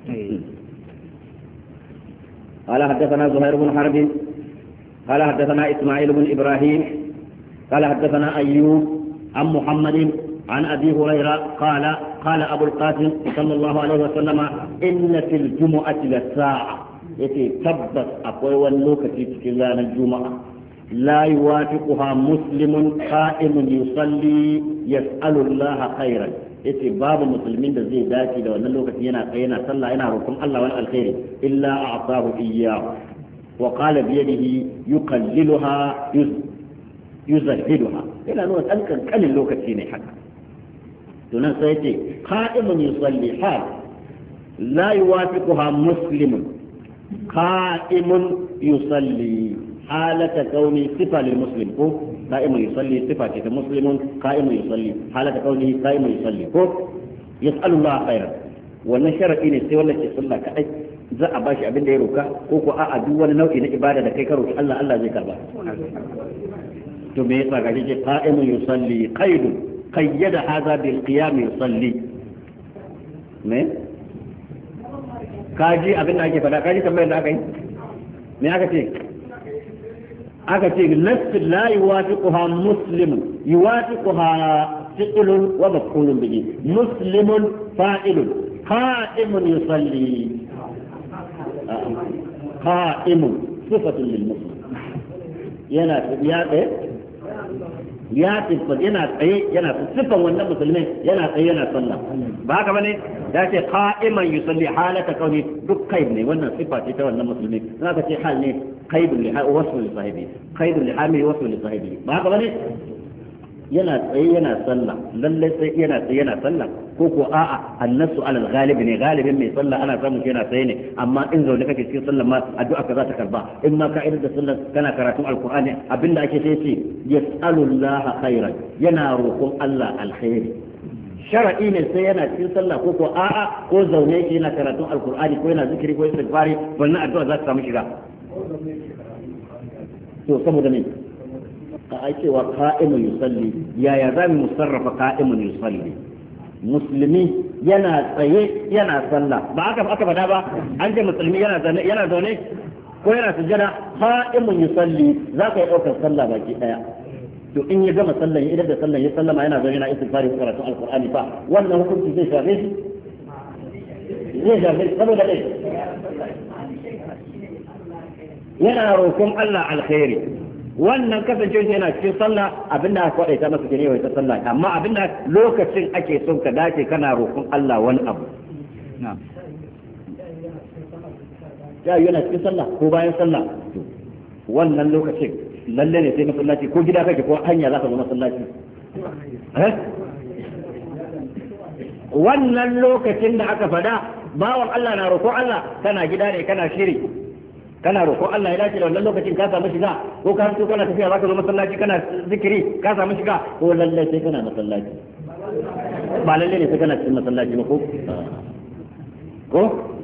قال حدثنا زهير بن حرب قال حدثنا إسماعيل بن إبراهيم قال حدثنا أيوب عن محمد عن أبي هريرة قال قال أبو القاسم صلى الله عليه وسلم إن في الجمعة للساعة يتي تبت أقوى واللوكة في الجمعة لا يوافقها مسلم قائم يصلي يسأل الله خيرا yace babu musulmin da zai dace da wannan lokaci yana yana sallah yana roƙon Allah wani alkhairi illa a'tahu iyyahu wa qala bi yadihi yuqalliluha yuzahhiduha ina nuna dan kankanin lokaci ne haka to nan sai yace qa'imun yusalli hal la yuwafiquha muslimun qa'imun yusalli حالة كونه صفة للمسلم هو قائم يصلي صفة مسلم قائم يصلي حالة كونه قائم يصلي هو يسأل الله خيرا والنشر إني سوى لك يصلى كأي za a bashi abin da ya roka ko ko a'a duk wani nau'i na ibada da kai ka roki Allah Allah zai karba to me yasa gaji ce qa'imun yusalli qaidun qayyada hadha bil qiyam yusalli me kaji abin da ake fada kaji tambayar da aka yi me aka ce aka ce nass la yuwafiquha muslim yuwafiquha fi'lun wa maf'ulun bihi muslimun fa'ilun qa'imun yusalli qa'imun sifatun lil muslim yana ya tsaye ya tafi yana tsaye yana sifan wannan musulmin yana tsaye yana sallah ba haka bane da ce qa'iman yusalli halata kauni duk kai ne wannan sifa ce ta wannan musulmi zaka ce hal ne qaidul li wasl li sahibi qaidul li hami wasl li sahibi ba haka bane yana tsaye yana sallah lalle sai yana tsaye yana sallah ko ko a'a annasu alal ghalib ne galibin mai sallah ana samu yana tsaye ne amma in zaune kake cikin sallah ma addu'a ka za ta karba in ma ka da sallah kana karatun alqur'ani abinda ake sai ce yas'alullaha khairan yana roƙon Allah alkhairi shar'i ne sai yana cikin sallah ko ko a'a ko zaune yake yana karatun alqur'ani ko yana zikiri ko istighfari wannan addu'a za ta samu shiga to saboda ne a cewa qa'imun yusalli yaya za mu musarrafa qa'imun yusalli musulmi yana tsaye yana sallah ba aka aka fada ba an ce musulmi yana zaune yana zaune ko yana sujada qa'imun yusalli zaka yi daukar sallah baki daya to in ya gama sallan idan da sallan ya sallama yana zaune yana istighfari ko karatu alqur'ani fa wannan hukunci zai shafe shi zai shafe saboda dai yana roƙon Allah alkhairi wannan kasancewa yana cikin sallah abinda aka kwadaita masa ke ne ta sallah amma abinda lokacin ake son ka dace kana roƙon Allah wani abu na'am ya yana cikin sallah ko bayan sallah wannan lokacin lalle ne sai masallaci ko gida kake ko hanya za ka zo masallaci eh wannan lokacin da aka fada bawan Allah na roƙon Allah kana gida ne kana shiri kana roƙon Allah ya dace da wannan lokacin ka samu shiga ko ka fito kana tafiya za ka zo masallaci kana zikiri ka samu shiga ko lalle sai kana masallaci ba lalle ne sai kana cikin masallaci ba ko ko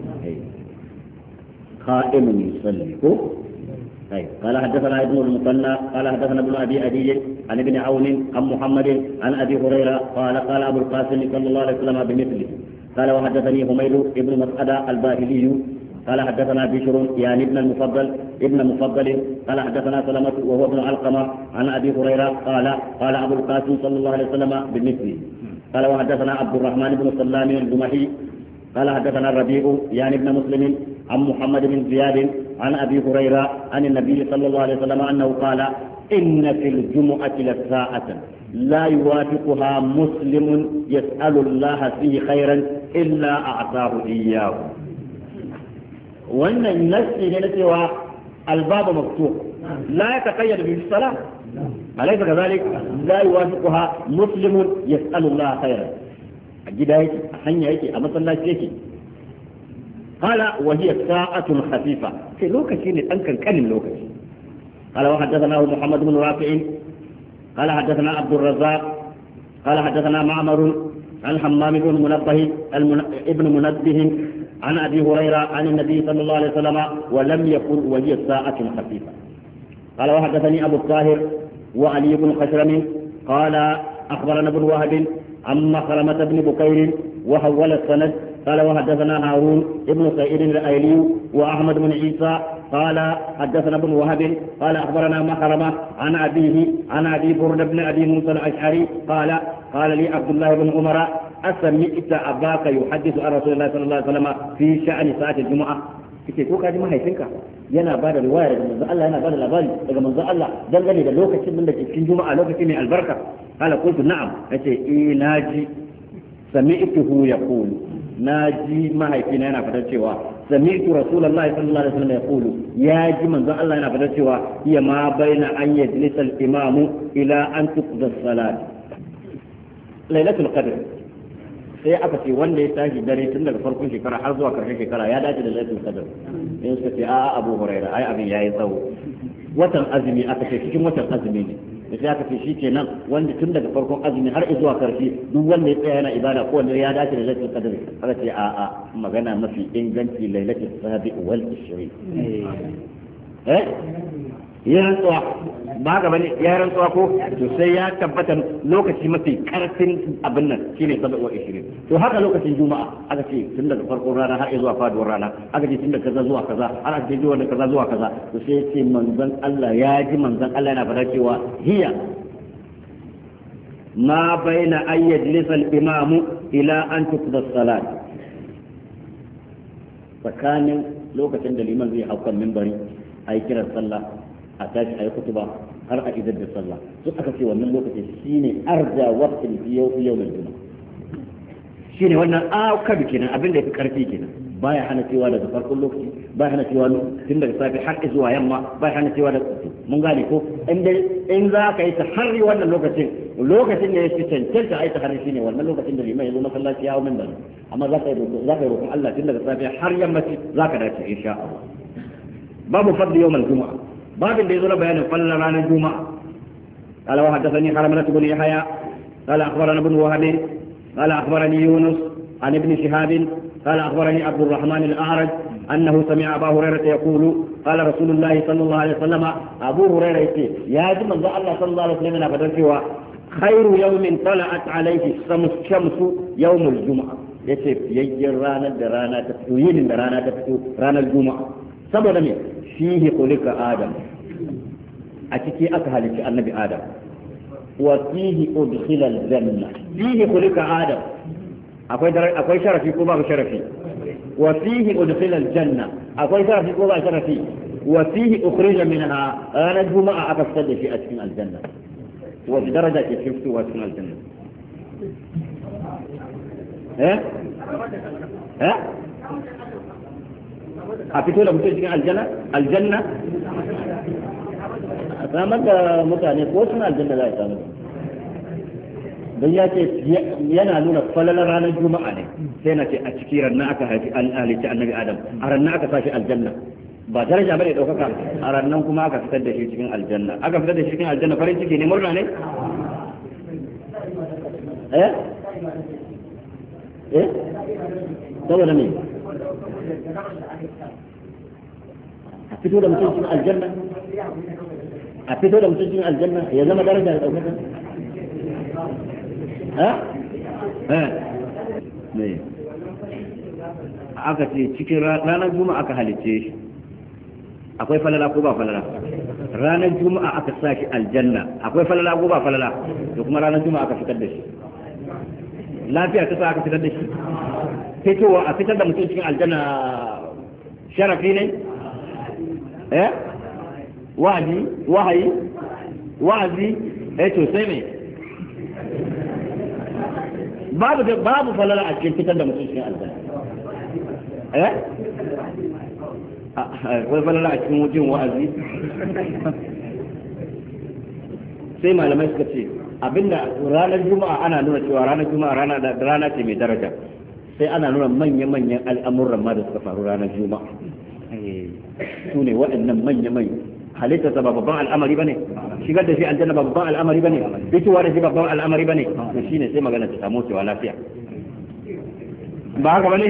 قائم يصلي طيب قال حدثنا ابن المثنى قال حدثنا ابن ابي عدي عن ابن عون عن محمد عن ابي هريره قال قال ابو القاسم صلى الله عليه وسلم بمثله قال وحدثني حميد ابن مسعد الباهلي قال حدثنا بشر يعني ابن المفضل ابن مفضل قال حدثنا سلمة وهو ابن علقمة عن ابي هريره قال قال ابو القاسم صلى الله عليه وسلم بمثله قال وحدثنا عبد الرحمن بن سلام الجمحي قال حدثنا الربيع يعني ابن مسلم عن محمد بن زياد عن ابي هريره عن النبي صلى الله عليه وسلم انه قال ان في الجمعه لساعه لا يوافقها مسلم يسال الله فيه خيرا الا اعطاه اياه. وان النفس لنسوى الباب مفتوح لا يتقيد بالصلاه أليس كذلك؟ لا يوافقها مسلم يسال الله خيرا. gida yake a hanya yake a masallaci yake qala wa hiya sa'atun khafifa sai lokaci ne dan kankanin lokaci qala wa haddathana Muhammad ibn Rafi' qala haddathana Abdul Razzaq qala haddathana Ma'mar an Hammam ibn Munabbah ibn Munabbih an Abi Hurairah an an-nabi sallallahu alaihi wasallam wa lam yakun wa hiya sa'atun khafifa qala wa haddathani Abu Tahir wa Ali ibn Khashram qala akhbarana ibn Wahb عن مخرمة بن بكير وحول السند قال وحدثنا هارون ابن سعيد الأيلي وأحمد بن عيسى قال حدثنا ابن وهب قال أخبرنا مخرمة عن أبيه عن أبي برد بن أبي موسى الأشعري قال قال لي عبد الله بن عمر أسمعت أباك يحدث عن رسول الله صلى الله عليه وسلم في شأن ساعة الجمعة kike ko kaji mahaifinka yana ba da riwaya daga manzo Allah yana ba da labari daga manzo Allah dangane da lokacin da ke cikin juma'a lokaci mai albarka kala qultu na'am yace eh naji sami'tuhu yaqulu naji mahaifina yana fadar cewa sami'tu rasulullahi sallallahu alaihi wasallam yaqulu ya ji manzo Allah yana fadar cewa ya ma baina an yajlisa al-imamu ila an tuqda as-salat lailatul qadr sai aka ce wanda ya tashi dare tun daga farkon shekara har zuwa karshen shekara ya dace da lailatul qadr sai suka ce a Abu Hurairah ai abin yayi tsawo watan azumi aka ce cikin watan azumi ne da sai aka ce shikenan wanda tun daga farkon azumi har zuwa karshe duk wanda ya tsaya yana ibada ko wanda ya dace da lailatul qadr aka ce a a magana mafi inganci lailatul sabi wal ishrin eh ya rantsuwa ba ga bane ya rantsuwa ko to sai ya tabbata lokaci mafi karfin abin nan shine sabai wa ishirin to haka lokacin juma'a aka ce tun daga farkon rana har zuwa faduwar rana aka ce tun daga kaza zuwa kaza har aka ce zuwa kaza zuwa kaza to sai ce manzon Allah ya ji manzon Allah yana fara cewa hiya ma baina an yajlisa al-imam ila an tuqda as-salat tsakanin lokacin da liman zai haukan minbari ayi kiran sallah a tashi a yi kutuba har a idar da sallah duk aka ce wannan lokaci shine arja waqtin fi yau yau mai juma'a shine wannan akabi kenan abin da yafi karfi kenan baya hana cewa daga farkon lokaci baya hana cewa tun daga safi har zuwa yamma baya hana cewa da mun gane ko in dai in za ka yi tahari wannan lokacin lokacin da yake cancanta ai tahari shine wannan lokacin da liman ya zo masallaci ya hawo min bane amma za ka yi za ka yi roƙon Allah tun daga safi har yamma za ka dace insha Allah babu fadli yawmal juma'a باب اللي يقول بيان فل رانا الجمعة قال وحدثني حرملة بن يحيى قال أخبرنا ابن وهب قال أخبرني يونس عن ابن شهاب قال أخبرني عبد الرحمن الأعرج أنه سمع أبا هريرة يقول قال رسول الله صلى الله عليه وسلم أبو هريرة يقول يا جماعة الله صلى الله عليه وسلم فدرسوا خير يوم طلعت عليه الشمس يوم الجمعة yace fiyayyen ranar da rana ta fito yinin da rana ta fito ranar juma'a saboda me fihi khuliqa adam a ciki aka halitta annabi adam wa fihi udkhila aljanna fihi khuliqa adam akwai akwai sharafi ko babu sharafi wa fihi udkhila aljanna akwai sharafi ko babu sharafi wa fihi ukhrija minha ana juma'a aka fitar da shi a cikin aljanna wa daraja ke cikin wa cikin aljanna eh eh a fito da mutum cikin aljanna aljanna a samar da mutane ko suna aljanna za a samu don ya ce yana nuna falalar ranar juma'a ne sai na ce a ciki ranna aka haifi an halitta annabi adam a ranna aka sashi aljanna ba daraja bane daukaka a rannan kuma aka fitar da shi cikin aljanna aka fitar da shi cikin aljanna farin ciki ne murna ne eh eh saboda me a fito da mutum cikin aljanna a fito da mutum cikin aljanna ya zama daraja da daukaka ha eh ne aka ce cikin ranar juma'a aka halice shi akwai falala ko ba falala ranar juma'a aka sa shi aljanna akwai falala ko ba falala to kuma ranar juma'a aka fitar da shi lafiya ta sa aka fitar da shi fitowa a fitar da mutum cikin aljanna sharafi ne eh wa'azi wahayi wa'azi eh to sai me babu babu falala a cikin fitar da mutum cikin aljanna eh akwai falala a cikin wajen wa'azi sai malamai suka ce abinda ranar juma'a ana nuna cewa ranar juma'a rana da rana ce mai daraja sai ana nuna manya-manyan al'amuran ma da suka faru ranar juma'a su ne waɗannan manya-manyan halitta ta babban al'amari bane shigar da shi aljanna babban al'amari bane fitowa da shi babban al'amari bane to shine sai magana ta samu cewa lafiya ba haka bane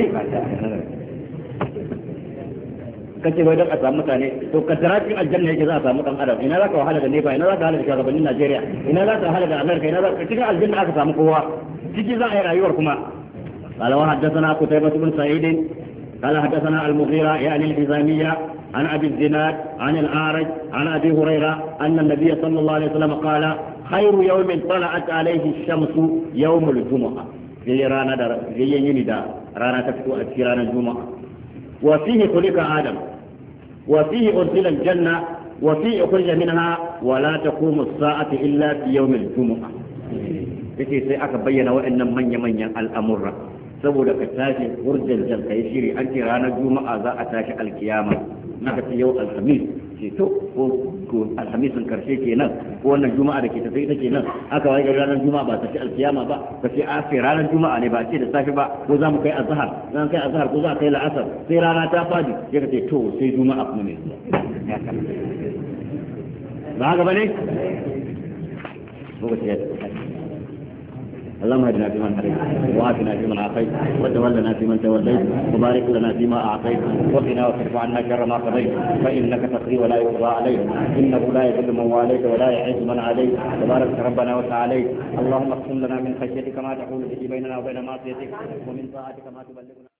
kace wai don a samu mutane to kaddara cikin aljanna yake za a samu dan adam ina za ka wahala da nefa ina za ka wahala da shugabannin Najeriya ina za ka wahala da Amerika ina za ka cikin aljanna aka samu kowa ciki za a yi rayuwar kuma قال وحدثنا قتيبة بن سعيد قال حدثنا المغيرة يعني الحزامية عن أبي الزناد عن الأعرج عن أبي هريرة أن النبي صلى الله عليه وسلم قال خير يوم طلعت عليه الشمس يوم الجمعة في رانا در في يندا رانا تفتو في رانا الجمعة وفيه خلق آدم وفيه أرسل الجنة وفيه أخرج منها ولا تقوم الساعة إلا في يوم الجمعة yake sai aka bayyana waɗannan manya-manyan al'amurra saboda ka tashi hurjar jan kai shiri an ce ranar juma'a za a tashi alkiyama na ka ce yau alhamis ce to ko alhamisin karshe kenan ko wannan juma'a da ke tafi ita kenan aka wani ranar juma'a ba ta ci alkiyama ba ka ce a sai ranar juma'a ne ba ce da safe ba ko za mu kai azhar za mu kai azhar ko za a kai la'asar sai rana ta fadi ya ka ce to sai juma'a kuma ne ba haka bane اللهم اهدنا فيمن هديت وآتنا فيمن عافيت وتولنا فيمن توليت وبارك لنا فيما أعطيت وقنا واصرف عنا شر ما قضيت فإنك تقضي ولا يقضى عليك إنه لا يذل من واليت ولا يعز من عليك تبارك ربنا وتعالى اللهم اقسم لنا من خشيتك ما تحول به بيننا وبين معصيتك ومن طاعتك ما تبلغنا